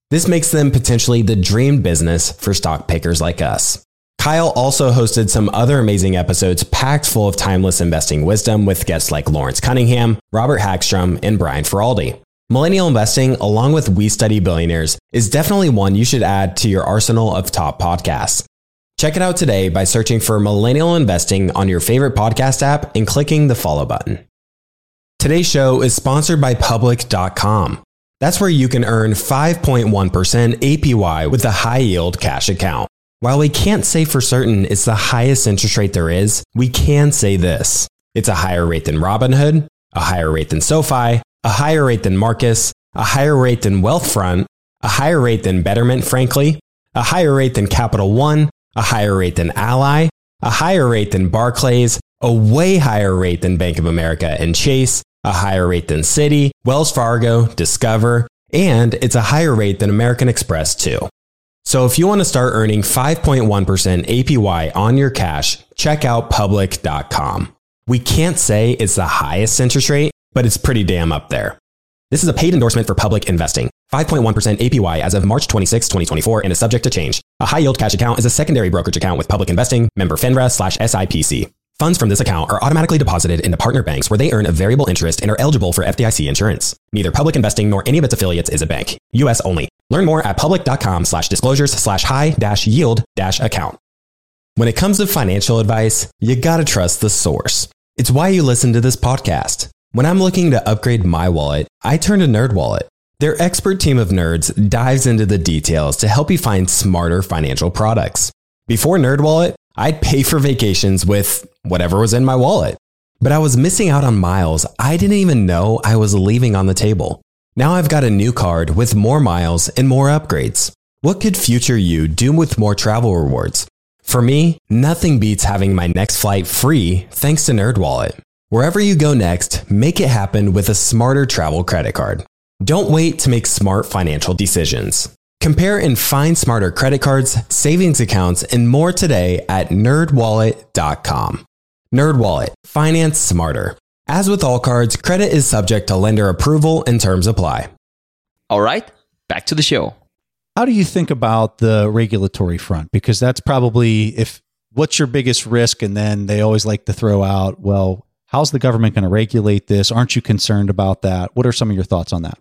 S5: This makes them potentially the dream business for stock pickers like us. Kyle also hosted some other amazing episodes packed full of timeless investing wisdom with guests like Lawrence Cunningham, Robert Hagstrom, and Brian Feraldi. Millennial investing, along with We Study Billionaires, is definitely one you should add to your arsenal of top podcasts. Check it out today by searching for Millennial Investing on your favorite podcast app and clicking the follow button. Today's show is sponsored by Public dot com. That's where you can earn five point one percent A P Y with a high-yield cash account. While we can't say for certain it's the highest interest rate there is, we can say this. It's a higher rate than Robinhood, a higher rate than SoFi, a higher rate than Marcus, a higher rate than Wealthfront, a higher rate than Betterment, frankly, a higher rate than Capital One, a higher rate than Ally, a higher rate than Barclays, a way higher rate than Bank of America and Chase, a higher rate than Citi, Wells Fargo, Discover, and it's a higher rate than American Express too. So if you want to start earning five point one percent A P Y on your cash, check out Public dot com. We can't say it's the highest interest rate, but it's pretty damn up there. This is a paid endorsement for Public Investing. five point one percent A P Y as of March twenty-sixth, twenty twenty-four, and is subject to change. A high-yield cash account is a secondary brokerage account with Public Investing, member FINRA slash S I P C. Funds from this account are automatically deposited into partner banks where they earn a variable interest and are eligible for F D I C insurance. Neither Public Investing nor any of its affiliates is a bank. U S only. Learn more at public dot com slash disclosures slash high dash yield dash account. When it comes to financial advice, you gotta trust the source. It's why you listen to this podcast. When I'm looking to upgrade my wallet, I turn to NerdWallet. Their expert team of nerds dives into the details to help you find smarter financial products. Before NerdWallet, I'd pay for vacations with whatever was in my wallet. But I was missing out on miles I didn't even know I was leaving on the table. Now I've got a new card with more miles and more upgrades. What could future you do with more travel rewards? For me, nothing beats having my next flight free thanks to NerdWallet. Wherever you go next, make it happen with a smarter travel credit card. Don't wait to make smart financial decisions. Compare and find smarter credit cards, savings accounts, and more today at nerd wallet dot com. NerdWallet. Finance smarter. As with all cards, credit is subject to lender approval and terms apply.
S4: All right, back to the show.
S2: How do you think about the regulatory front? Because that's probably, if what's your biggest risk? And then they always like to throw out, well, how's the government going to regulate this? Aren't you concerned about that? What are some of your thoughts on that?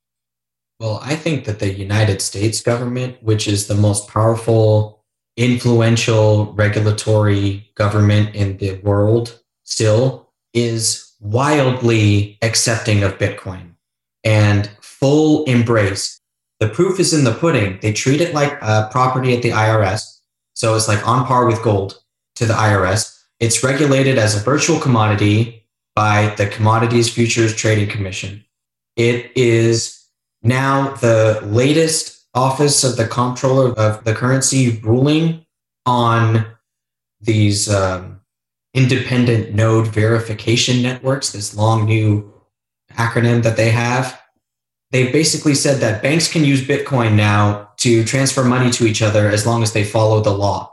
S3: Well, I think that the United States government, which is the most powerful, influential regulatory government in the world still, is wildly accepting of Bitcoin and full embrace. The proof is in the pudding. They treat it like a property at the I R S. So it's like on par with gold to the I R S. It's regulated as a virtual commodity by the Commodities Futures Trading Commission. It is now the latest Office of the Comptroller of the Currency ruling on these um, independent node verification networks, this long new acronym that they have. They basically said that banks can use Bitcoin now to transfer money to each other as long as they follow the law.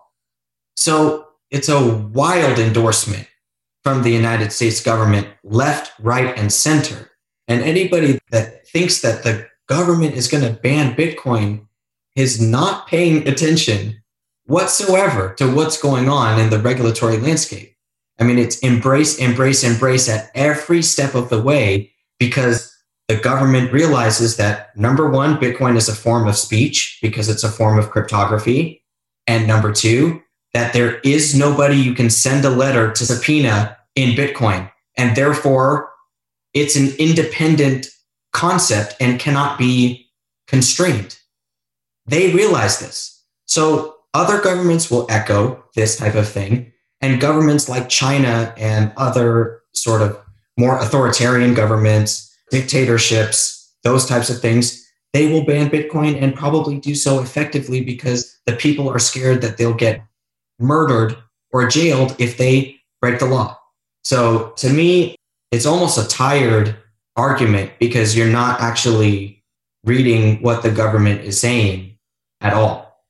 S3: So it's a wild endorsement from the United States government, left, right, and center. And anybody that thinks that the government is going to ban Bitcoin is not paying attention whatsoever to what's going on in the regulatory landscape. I mean, it's embrace, embrace, embrace at every step of the way, because the government realizes that, number one, Bitcoin is a form of speech because it's a form of cryptography. And number two, that there is nobody you can send a letter to subpoena in Bitcoin. And therefore, it's an independent concept and cannot be constrained. They realize this. So other governments will echo this type of thing. And governments like China and other sort of more authoritarian governments, dictatorships, those types of things, they will ban Bitcoin and probably do so effectively because the people are scared that they'll get murdered or jailed if they break the law. So to me, it's almost a tired argument because you're not actually reading what the government is saying at all.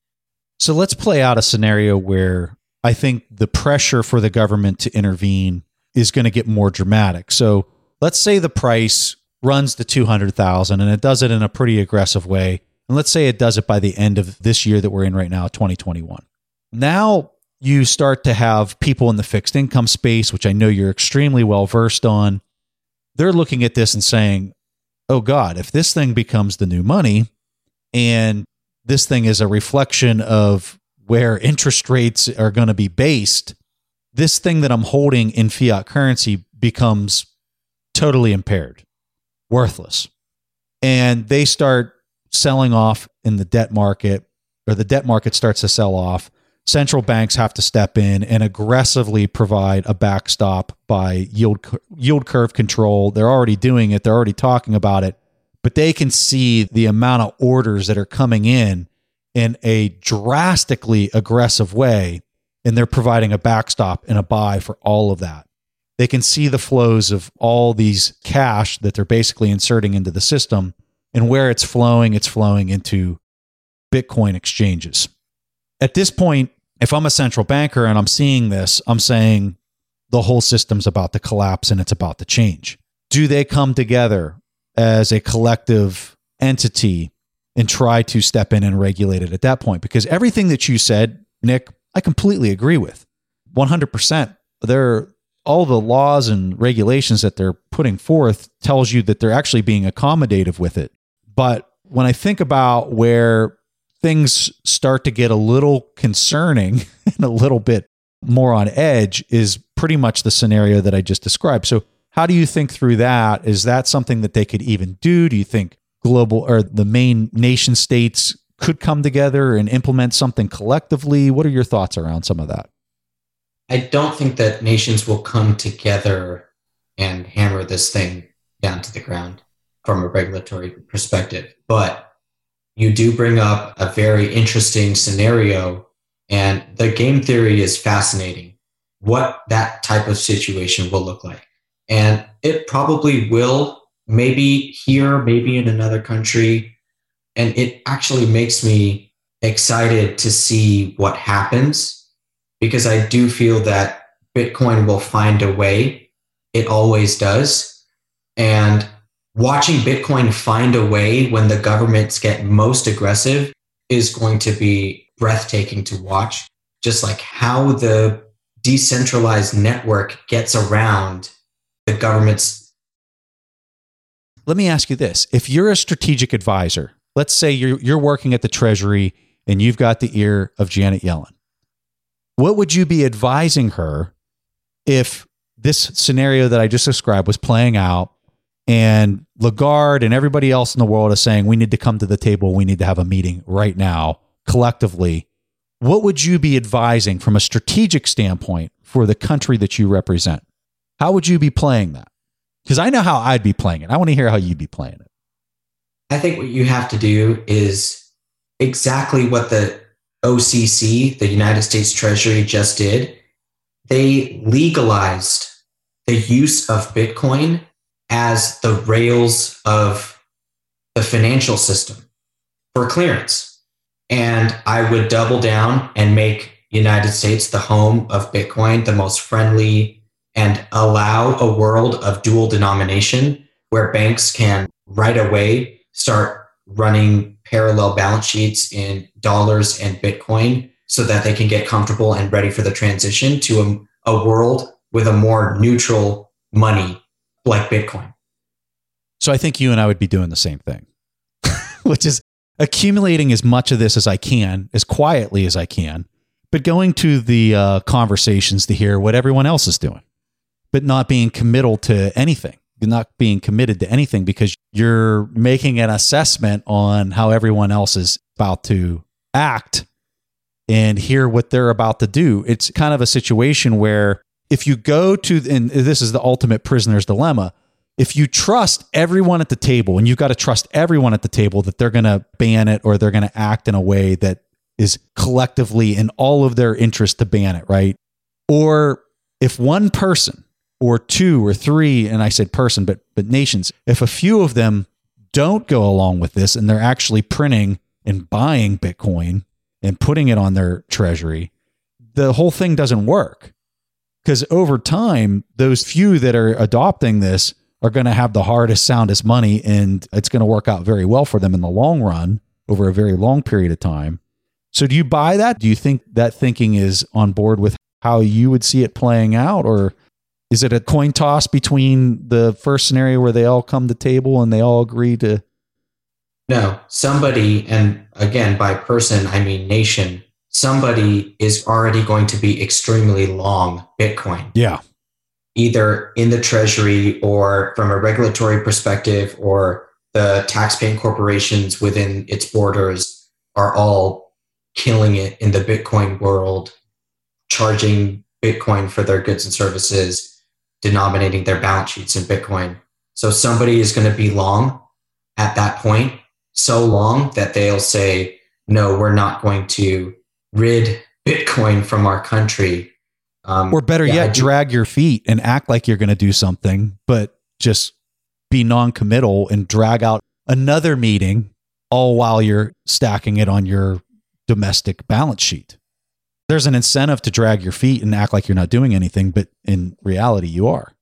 S2: So let's play out a scenario where I think the pressure for the government to intervene is going to get more dramatic. So let's say the price runs to two hundred thousand and it does it in a pretty aggressive way. And let's say it does it by the end of this year that we're in right now, twenty twenty-one. Now you start to have people in the fixed income space, which I know you're extremely well versed on. They're looking at this and saying, oh God, if this thing becomes the new money and this thing is a reflection of where interest rates are going to be based, this thing that I'm holding in fiat currency becomes totally impaired, worthless. And they start selling off in the debt market, or the debt market starts to sell off. Central banks have to step in and aggressively provide a backstop by yield yield curve control. They're already doing it. They're already talking about it, but they can see the amount of orders that are coming in in a drastically aggressive way, and they're providing a backstop and a buy for all of that. They can see the flows of all these cash that they're basically inserting into the system, and where it's flowing, it's flowing into Bitcoin exchanges. At this point, if I'm a central banker and I'm seeing this, I'm saying the whole system's about to collapse and it's about to change. Do they come together as a collective entity and try to step in and regulate it at that point? Because everything that you said, Nick, I completely agree with. one hundred percent. They're, all the laws and regulations that they're putting forth tells you that they're actually being accommodative with it. But when I think about where things start to get a little concerning and a little bit more on edge is pretty much the scenario that I just described. So how do you think through that? Is that something that they could even do? Do you think global or the main nation states could come together and implement something collectively? What are your thoughts around some of that?
S3: I don't think that nations will come together and hammer this thing down to the ground from a regulatory perspective. But you do bring up a very interesting scenario, and the game theory is fascinating, what that type of situation will look like. And it probably will, maybe here, maybe in another country. And it actually makes me excited to see what happens, because I do feel that Bitcoin will find a way. It always does. And watching Bitcoin find a way when the governments get most aggressive is going to be breathtaking to watch. Just like how the decentralized network gets around the government's.
S2: Let me ask you this. If you're a strategic advisor, let's say you're, you're working at the Treasury and you've got the ear of Janet Yellen, what would you be advising her if this scenario that I just described was playing out and Lagarde and everybody else in the world is saying, we need to come to the table, we need to have a meeting right now, collectively? What would you be advising from a strategic standpoint for the country that you represent? How would you be playing that? Because I know how I'd be playing it. I want to hear how you'd be playing it.
S3: I think what you have to do is exactly what the O C C, the United States Treasury, just did. They legalized the use of Bitcoin as the rails of the financial system for clearance. And I would double down and make United States the home of Bitcoin, the most friendly, and allow a world of dual denomination where banks can right away start running parallel balance sheets in dollars and Bitcoin so that they can get comfortable and ready for the transition to a, a world with a more neutral money like Bitcoin.
S2: So I think you and I would be doing the same thing, which is accumulating as much of this as I can, as quietly as I can, but going to the uh, conversations to hear what everyone else is doing, but not being committal to anything. You're not being committed to anything because you're making an assessment on how everyone else is about to act and hear what they're about to do. It's kind of a situation where if you go to, and this is the ultimate prisoner's dilemma, if you trust everyone at the table, and you've got to trust everyone at the table that they're going to ban it or they're going to act in a way that is collectively in all of their interest to ban it, right? Or if one person or two or three, and I said person, but but nations, if a few of them don't go along with this and they're actually printing and buying Bitcoin and putting it on their treasury, the whole thing doesn't work. Because over time, those few that are adopting this are going to have the hardest, soundest money, and it's going to work out very well for them in the long run over a very long period of time. So do you buy that? Do you think that thinking is on board with how you would see it playing out? Or is it a coin toss between the first scenario where they all come to table and they all agree to?
S3: No, somebody, and again, by person, I mean nation, somebody is already going to be extremely long Bitcoin.
S2: Yeah.
S3: Either in the treasury or from a regulatory perspective, or the taxpaying corporations within its borders are all killing it in the Bitcoin world, charging Bitcoin for their goods and services, denominating their balance sheets in Bitcoin. So somebody is going to be long at that point, so long that they'll say, no, we're not going to rid Bitcoin from our country. Um,
S2: or better
S3: yeah,
S2: yet, drag your feet and act like you're going to do something, but just be non-committal and drag out another meeting all while you're stacking it on your domestic balance sheet. There's an incentive to drag your feet and act like you're not doing anything, but in reality, you are.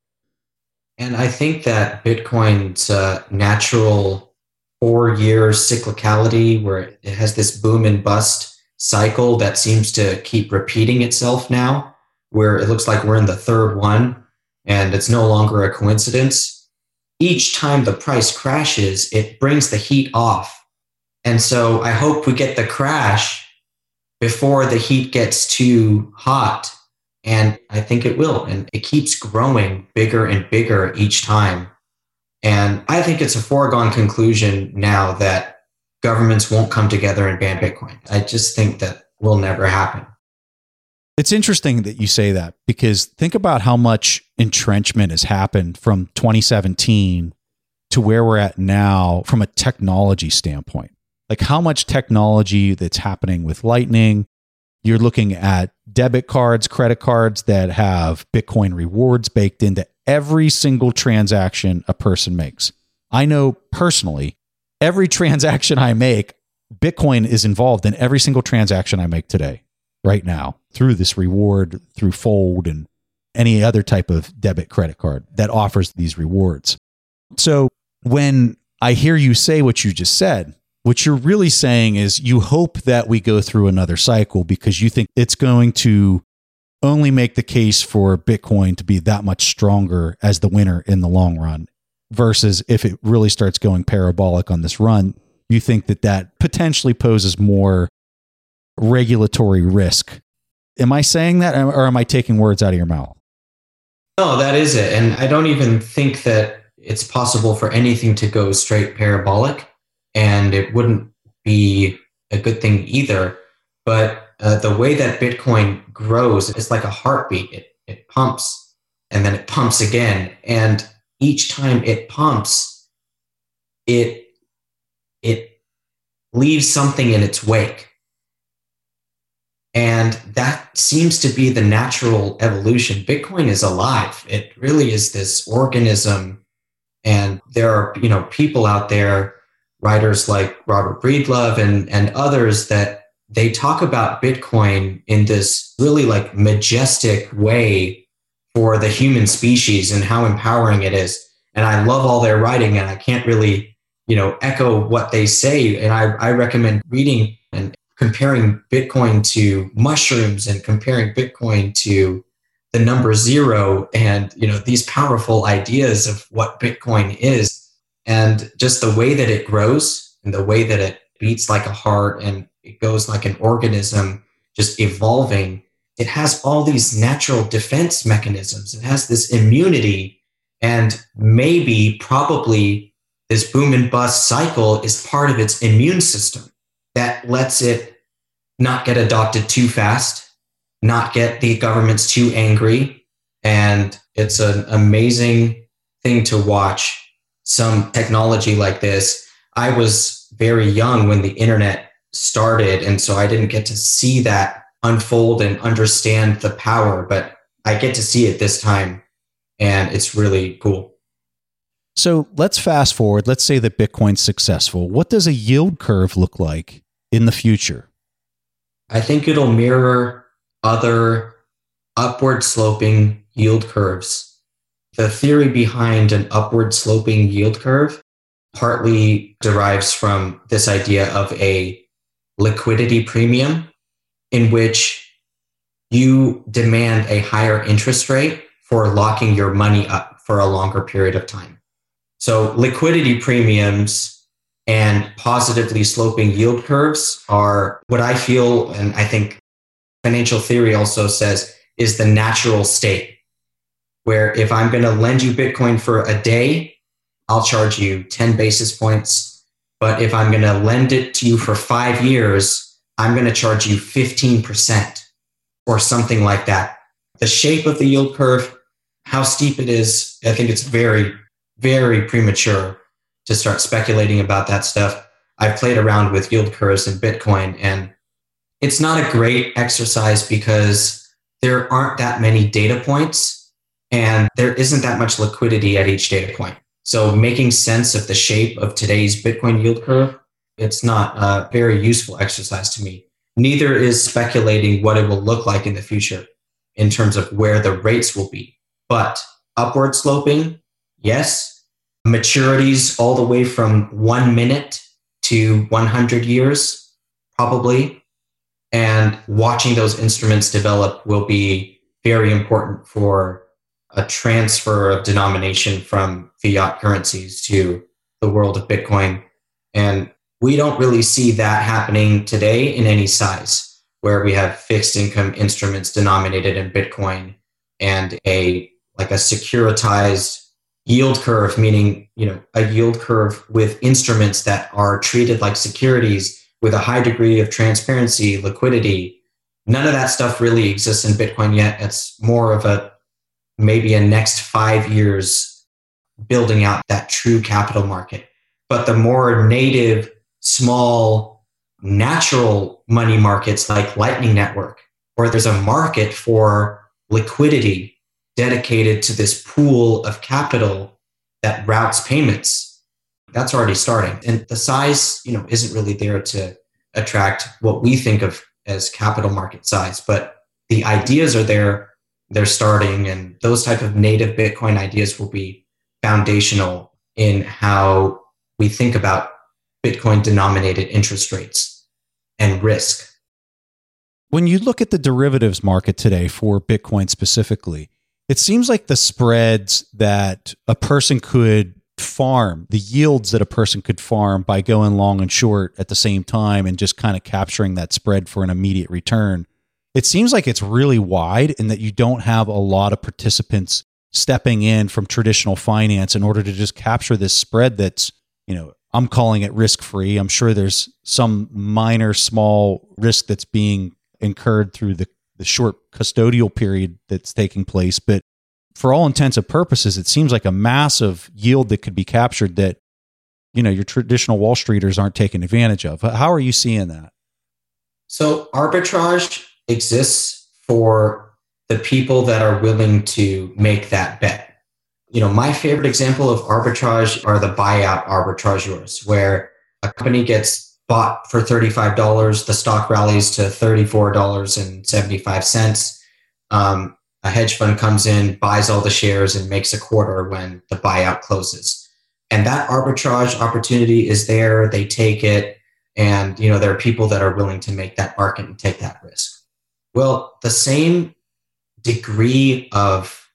S3: And I think that Bitcoin's uh, natural four-year cyclicality, where it has this boom and bust cycle that seems to keep repeating itself now, where it looks like we're in the third one and it's no longer a coincidence. Each time the price crashes, it brings the heat off. And so I hope we get the crash before the heat gets too hot. And I think it will. And it keeps growing bigger and bigger each time. And I think it's a foregone conclusion now that governments won't come together and ban Bitcoin. I just think that will never happen.
S2: It's interesting that you say that, because think about how much entrenchment has happened from twenty seventeen to where we're at now from a technology standpoint. Like how much technology that's happening with Lightning. You're looking at debit cards, credit cards that have Bitcoin rewards baked into every single transaction a person makes. I know personally, every transaction I make, Bitcoin is involved in every single transaction I make today, right now, through this reward, through Fold and any other type of debit credit card that offers these rewards. So when I hear you say what you just said, what you're really saying is you hope that we go through another cycle because you think it's going to only make the case for Bitcoin to be that much stronger as the winner in the long run, versus if it really starts going parabolic on this run, you think that that potentially poses more regulatory risk. Am I saying that, or am I taking words out of your mouth?
S3: No, that is it. And I don't even think that it's possible for anything to go straight parabolic. And it wouldn't be a good thing either. But uh, the way that Bitcoin grows, it's like a heartbeat. It, it pumps and then it pumps again. And each time it pumps, it, it leaves something in its wake. And that seems to be the natural evolution. Bitcoin is alive. It really is this organism. And there are, you know, people out there, writers like Robert Breedlove and, and others, that they talk about Bitcoin in this really like majestic way for the human species and how empowering it is. And I love all their writing, and I can't really, you know, echo what they say. And I, I recommend reading and comparing Bitcoin to mushrooms and comparing Bitcoin to the number zero and, you know, these powerful ideas of what Bitcoin is. And just the way that it grows and the way that it beats like a heart and it goes like an organism, just evolving. It has all these natural defense mechanisms. It has this immunity, and maybe probably this boom and bust cycle is part of its immune system that lets it not get adopted too fast, not get the governments too angry. And it's an amazing thing to watch. Some technology like this. I was very young when the internet started, and so I didn't get to see that unfold and understand the power, but I get to see it this time, and it's really cool.
S2: So let's fast forward. Let's say that Bitcoin's successful. What does a yield curve look like in the future?
S3: I think it'll mirror other upward sloping yield curves. The theory behind an upward sloping yield curve partly derives from this idea of a liquidity premium in which you demand a higher interest rate for locking your money up for a longer period of time. So liquidity premiums and positively sloping yield curves are what I feel, and I think financial theory also says, is the natural state, where if I'm going to lend you Bitcoin for a day, I'll charge you ten basis points. But if I'm going to lend it to you for five years, I'm going to charge you fifteen percent or something like that. The shape of the yield curve, how steep it is, I think it's very, very premature to start speculating about that stuff. I've played around with yield curves in Bitcoin, and it's not a great exercise because there aren't that many data points and there isn't that much liquidity at each data point. So making sense of the shape of today's Bitcoin yield curve, it's not a very useful exercise to me. Neither is speculating what it will look like in the future in terms of where the rates will be. But upward sloping, yes. Maturities all the way from one minute to one hundred years, probably. And watching those instruments develop will be very important for a transfer of denomination from fiat currencies to the world of Bitcoin. And we don't really see that happening today in any size, where we have fixed income instruments denominated in Bitcoin and a like a securitized yield curve, meaning, you know, a yield curve with instruments that are treated like securities with a high degree of transparency, liquidity. None of that stuff really exists in Bitcoin yet. It's more of a maybe a next five years building out that true capital market. But the more native, small, natural money markets like Lightning Network, where there's a market for liquidity dedicated to this pool of capital that routes payments, that's already starting. And the size, you know, isn't really there to attract what we think of as capital market size, but the ideas are there, they're starting, and those type of native Bitcoin ideas will be foundational in how we think about Bitcoin denominated interest rates and risk.
S2: When you look at the derivatives market today for Bitcoin specifically, it seems like the spreads that a person could farm, the yields that a person could farm by going long and short at the same time and just kind of capturing that spread for an immediate return, it seems like it's really wide and that you don't have a lot of participants stepping in from traditional finance in order to just capture this spread that's, you know, I'm calling it risk-free. I'm sure there's some minor, small risk that's being incurred through the the short custodial period that's taking place. But for all intents and purposes, it seems like a massive yield that could be captured that, you know, your traditional Wall Streeters aren't taking advantage of. How are you seeing that?
S3: So arbitrage exists for the people that are willing to make that bet. You know, my favorite example of arbitrage are the buyout arbitrageurs, where a company gets bought for thirty-five dollars, the stock rallies to thirty-four dollars and seventy-five cents. Um, a hedge fund comes in, buys all the shares, and makes a quarter when the buyout closes. And that arbitrage opportunity is there. They take it. And, you know, there are people that are willing to make that market and take that risk. Well, the same degree of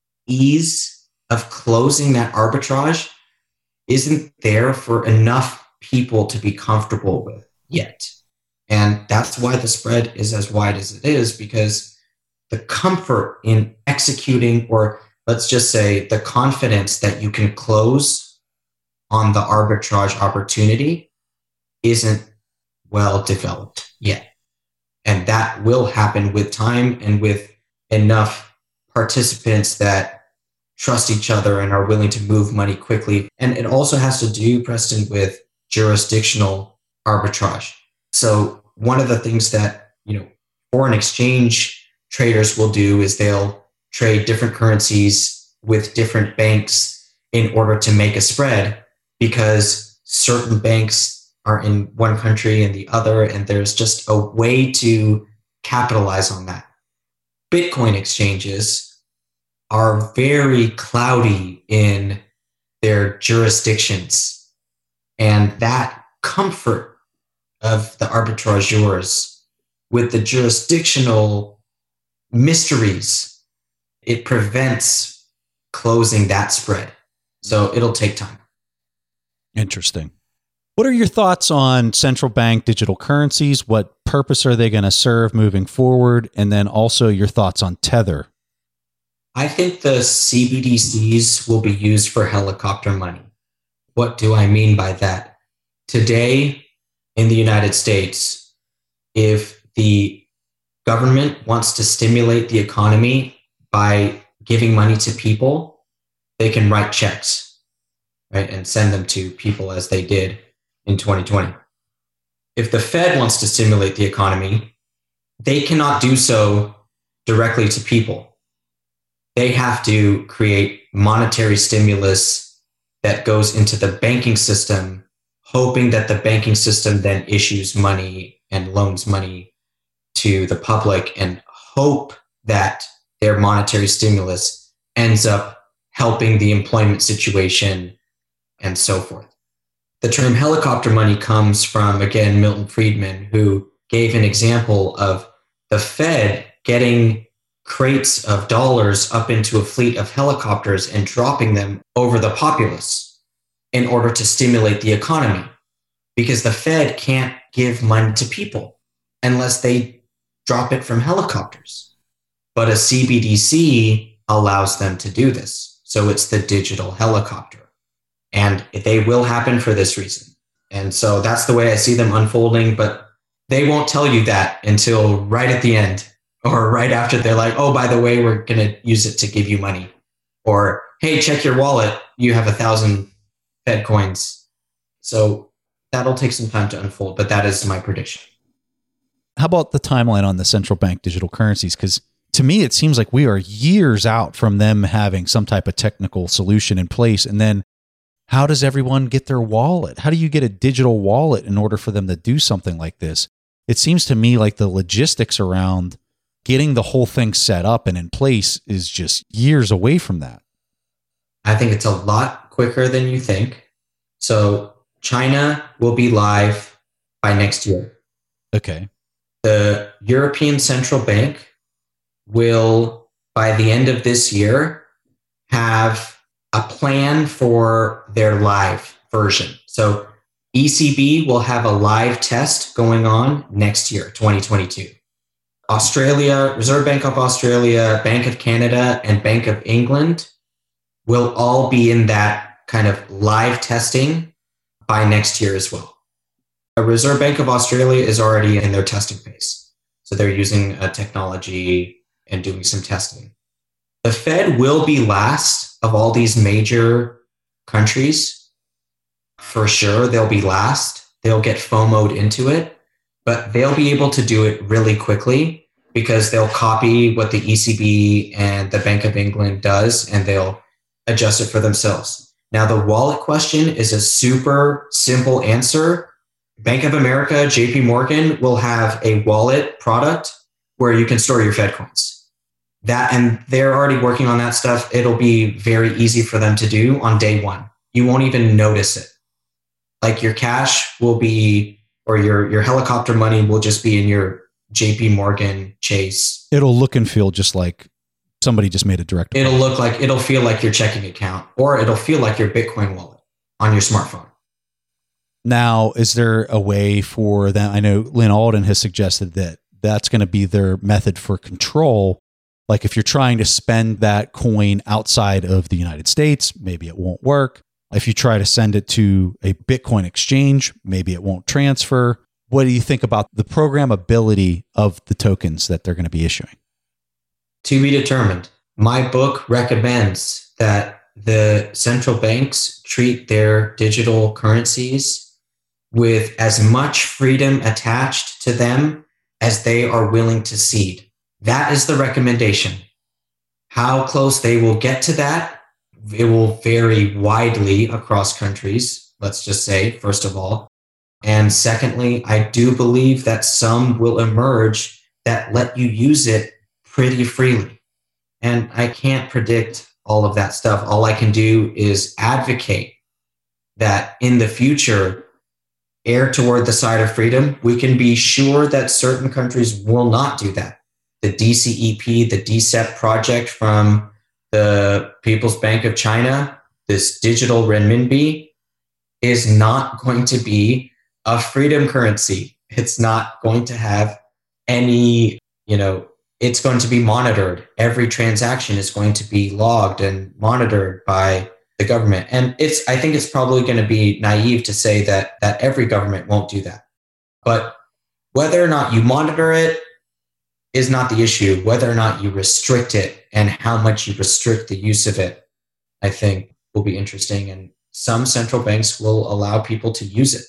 S3: ease of closing that arbitrage isn't there for enough people to be comfortable with yet. And that's why the spread is as wide as it is, because the comfort in executing, or let's just say the confidence that you can close on the arbitrage opportunity, isn't well developed yet. And that will happen with time and with enough participants that trust each other and are willing to move money quickly. And it also has to do, Preston, with jurisdictional arbitrage. So one of the things that, you know, foreign exchange traders will do is they'll trade different currencies with different banks in order to make a spread, because certain banks are in one country and the other, and there's just a way to capitalize on that. Bitcoin exchanges are very cloudy in their jurisdictions. And that comfort of the arbitrageurs with the jurisdictional mysteries, it prevents closing that spread. So it'll take time.
S2: Interesting. What are your thoughts on central bank digital currencies? What purpose are they going to serve moving forward? And then also your thoughts on Tether.
S3: I think the C B D Cs will be used for helicopter money. What do I mean by that? Today in the United States, if the government wants to stimulate the economy by giving money to people, they can write checks, right, and send them to people as they did in twenty twenty. If the Fed wants to stimulate the economy, they cannot do so directly to people. They have to create monetary stimulus that goes into the banking system, hoping that the banking system then issues money and loans money to the public and hope that their monetary stimulus ends up helping the employment situation and so forth. The term helicopter money comes from, again, Milton Friedman, who gave an example of the Fed getting crates of dollars up into a fleet of helicopters and dropping them over the populace in order to stimulate the economy. Because the Fed can't give money to people unless they drop it from helicopters. But a C B D C allows them to do this. So it's the digital helicopter. And they will happen for this reason. And so that's the way I see them unfolding, but they won't tell you that until right at the end or right after they're like, oh, by the way, we're going to use it to give you money. Or, hey, check your wallet. You have a thousand Fed coins. So that'll take some time to unfold, but that is my prediction.
S2: How about the timeline on the central bank digital currencies? Because to me, it seems like we are years out from them having some type of technical solution in place. And then how does everyone get their wallet? How do you get a digital wallet in order for them to do something like this? It seems to me like the logistics around getting the whole thing set up and in place is just years away from that.
S3: I think it's a lot quicker than you think. So China will be live by next year.
S2: Okay.
S3: The European Central Bank will, by the end of this year, have a plan for their live version. So E C B will have a live test going on next year, twenty twenty-two. Australia, Reserve Bank of Australia, Bank of Canada, and Bank of England will all be in that kind of live testing by next year as well. The Reserve Bank of Australia is already in their testing phase. So they're using a technology and doing some testing. The Fed will be last of all these major countries. For sure, they'll be last. They'll get FOMO'd into it, but they'll be able to do it really quickly because they'll copy what the E C B and the Bank of England does, and they'll adjust it for themselves. Now, the wallet question is a super simple answer. Bank of America, J P Morgan will have a wallet product where you can store your Fed coins. That, and they're already working on that stuff. It'll be very easy for them to do on day one. You won't even notice it. Like your cash will be, or your, your helicopter money will just be in your J P Morgan Chase.
S2: It'll look and feel just like somebody just made a direct deposit.
S3: It'll look like, it'll feel like your checking account, or it'll feel like your Bitcoin wallet on your smartphone.
S2: Now, is there a way for them? I know Lyn Alden has suggested that that's going to be their method for control. Like if you're trying to spend that coin outside of the United States, maybe it won't work. If you try to send it to a Bitcoin exchange, maybe it won't transfer. What do you think about the programmability of the tokens that they're going to be issuing?
S3: To be determined. My book recommends that the central banks treat their digital currencies with as much freedom attached to them as they are willing to cede. That is the recommendation. How close they will get to that, it will vary widely across countries, let's just say, first of all. And secondly, I do believe that some will emerge that let you use it pretty freely. And I can't predict all of that stuff. All I can do is advocate that in the future err toward the side of freedom, we can be sure that certain countries will not do that. The D C E P, the D C E P project from the People's Bank of China, this digital renminbi, is not going to be a freedom currency. It's not going to have any, you know, it's going to be monitored. Every transaction is going to be logged and monitored by the government. And it's, I think it's probably going to be naive to say that, that every government won't do that. But whether or not you monitor it is not the issue. Whether or not you restrict it and how much you restrict the use of it, I think will be interesting. And some central banks will allow people to use it.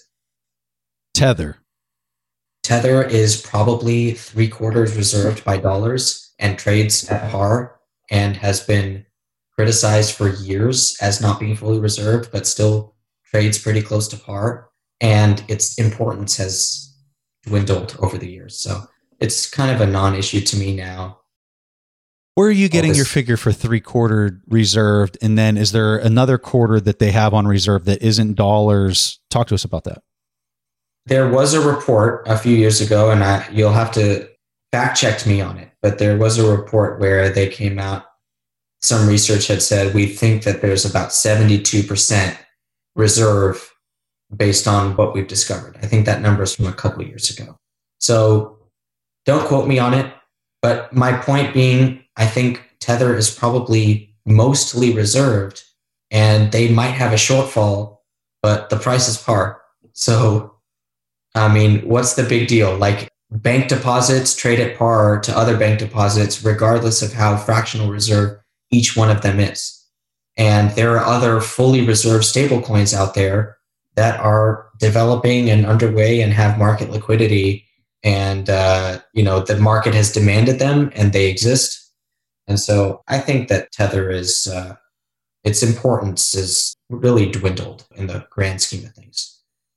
S2: Tether.
S3: Tether is probably three quarters reserved by dollars and trades at par and has been criticized for years as not being fully reserved, but still trades pretty close to par. And its importance has dwindled over the years. So it's kind of a non-issue to me now.
S2: Where are you getting your figure for three quarter reserved? And then is there another quarter that they have on reserve that isn't dollars? Talk to us about that.
S3: There was a report a few years ago, and I, you'll have to fact check me on it, but there was a report where they came out, some research had said, we think that there's about seventy-two percent reserve based on what we've discovered. I think that number is from a couple of years ago. So don't quote me on it, but my point being, I think Tether is probably mostly reserved and they might have a shortfall, but the price is par. So I mean, what's the big deal? Like bank deposits trade at par to other bank deposits, regardless of how fractional reserve each one of them is. And there are other fully reserved stablecoins out there that are developing and underway and have market liquidity. And, uh, you know, the market has demanded them and they exist. And so I think that Tether is, uh, its importance is really dwindled in the grand scheme of things.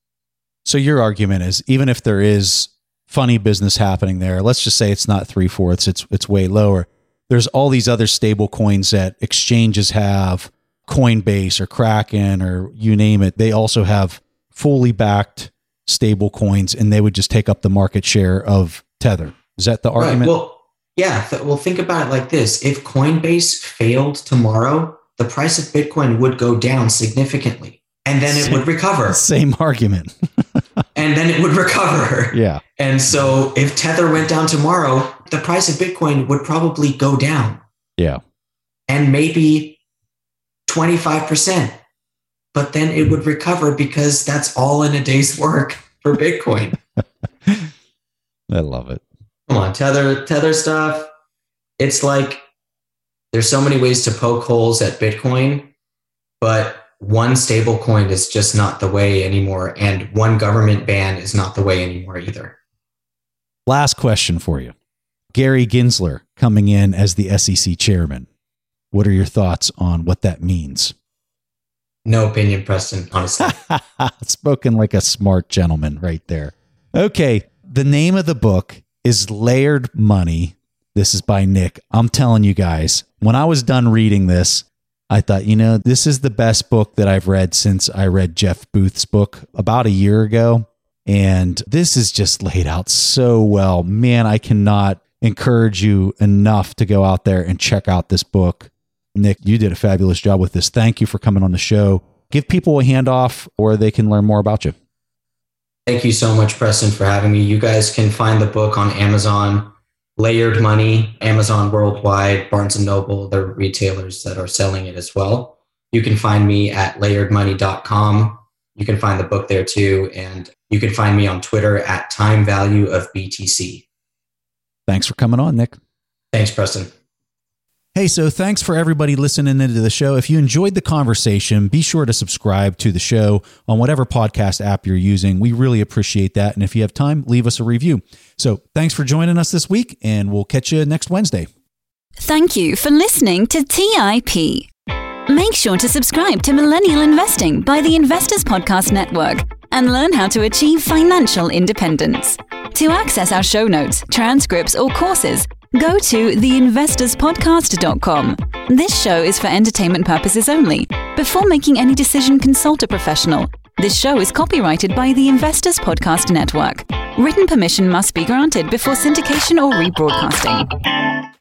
S2: So your argument is, even if there is funny business happening there, let's just say it's not three fourths, it's it's way lower. There's all these other stable coins that exchanges have, Coinbase or Kraken or you name it. They also have fully backed stable coins, and they would just take up the market share of Tether. Is that the argument?
S3: Right. Well, yeah. Th- well, think about it like this: if Coinbase failed tomorrow, the price of Bitcoin would go down significantly, and then
S2: same,
S3: it would recover.
S2: Same argument.
S3: And then it would recover.
S2: Yeah.
S3: And so if Tether went down tomorrow, the price of Bitcoin would probably go down.
S2: Yeah.
S3: And maybe twenty-five percent. But then it would recover because that's all in a day's work for Bitcoin.
S2: I love it.
S3: Come on, Tether, Tether stuff. It's like there's so many ways to poke holes at Bitcoin, but one stable coin is just not the way anymore. And one government ban is not the way anymore either.
S2: Last question for you. Gary Gensler coming in as the S E C chairman. What are your thoughts on what that means?
S3: No opinion, Preston, honestly.
S2: Spoken like a smart gentleman right there. Okay. The name of the book is Layered Money. This is by Nick. I'm telling you guys, when I was done reading this, I thought, you know, this is the best book that I've read since I read Jeff Booth's book about a year ago. And this is just laid out so well. Man, I cannot encourage you enough to go out there and check out this book. Nick, you did a fabulous job with this. Thank you for coming on the show. Give people a handoff or they can learn more about you.
S3: Thank you so much, Preston, for having me. You guys can find the book on Amazon. Layered Money, Amazon worldwide, Barnes and Noble, the retailers that are selling it as well. You can find me at layered money dot com. You can find the book there too. And you can find me on Twitter at time value of B T C.
S2: Thanks for coming on, Nick.
S3: Thanks, Preston.
S2: Hey, so thanks for everybody listening into the show. If you enjoyed the conversation, be sure to subscribe to the show on whatever podcast app you're using. We really appreciate that. And if you have time, leave us a review. So thanks for joining us this week, and we'll catch you next Wednesday.
S1: Thank you for listening to T I P. Make sure to subscribe to Millennial Investing by the Investors Podcast Network and learn how to achieve financial independence. To access our show notes, transcripts, or courses, go to the investors podcast dot com. This show is for entertainment purposes only. Before making any decision, consult a professional. This show is copyrighted by the Investors Podcast Network. Written permission must be granted before syndication or rebroadcasting.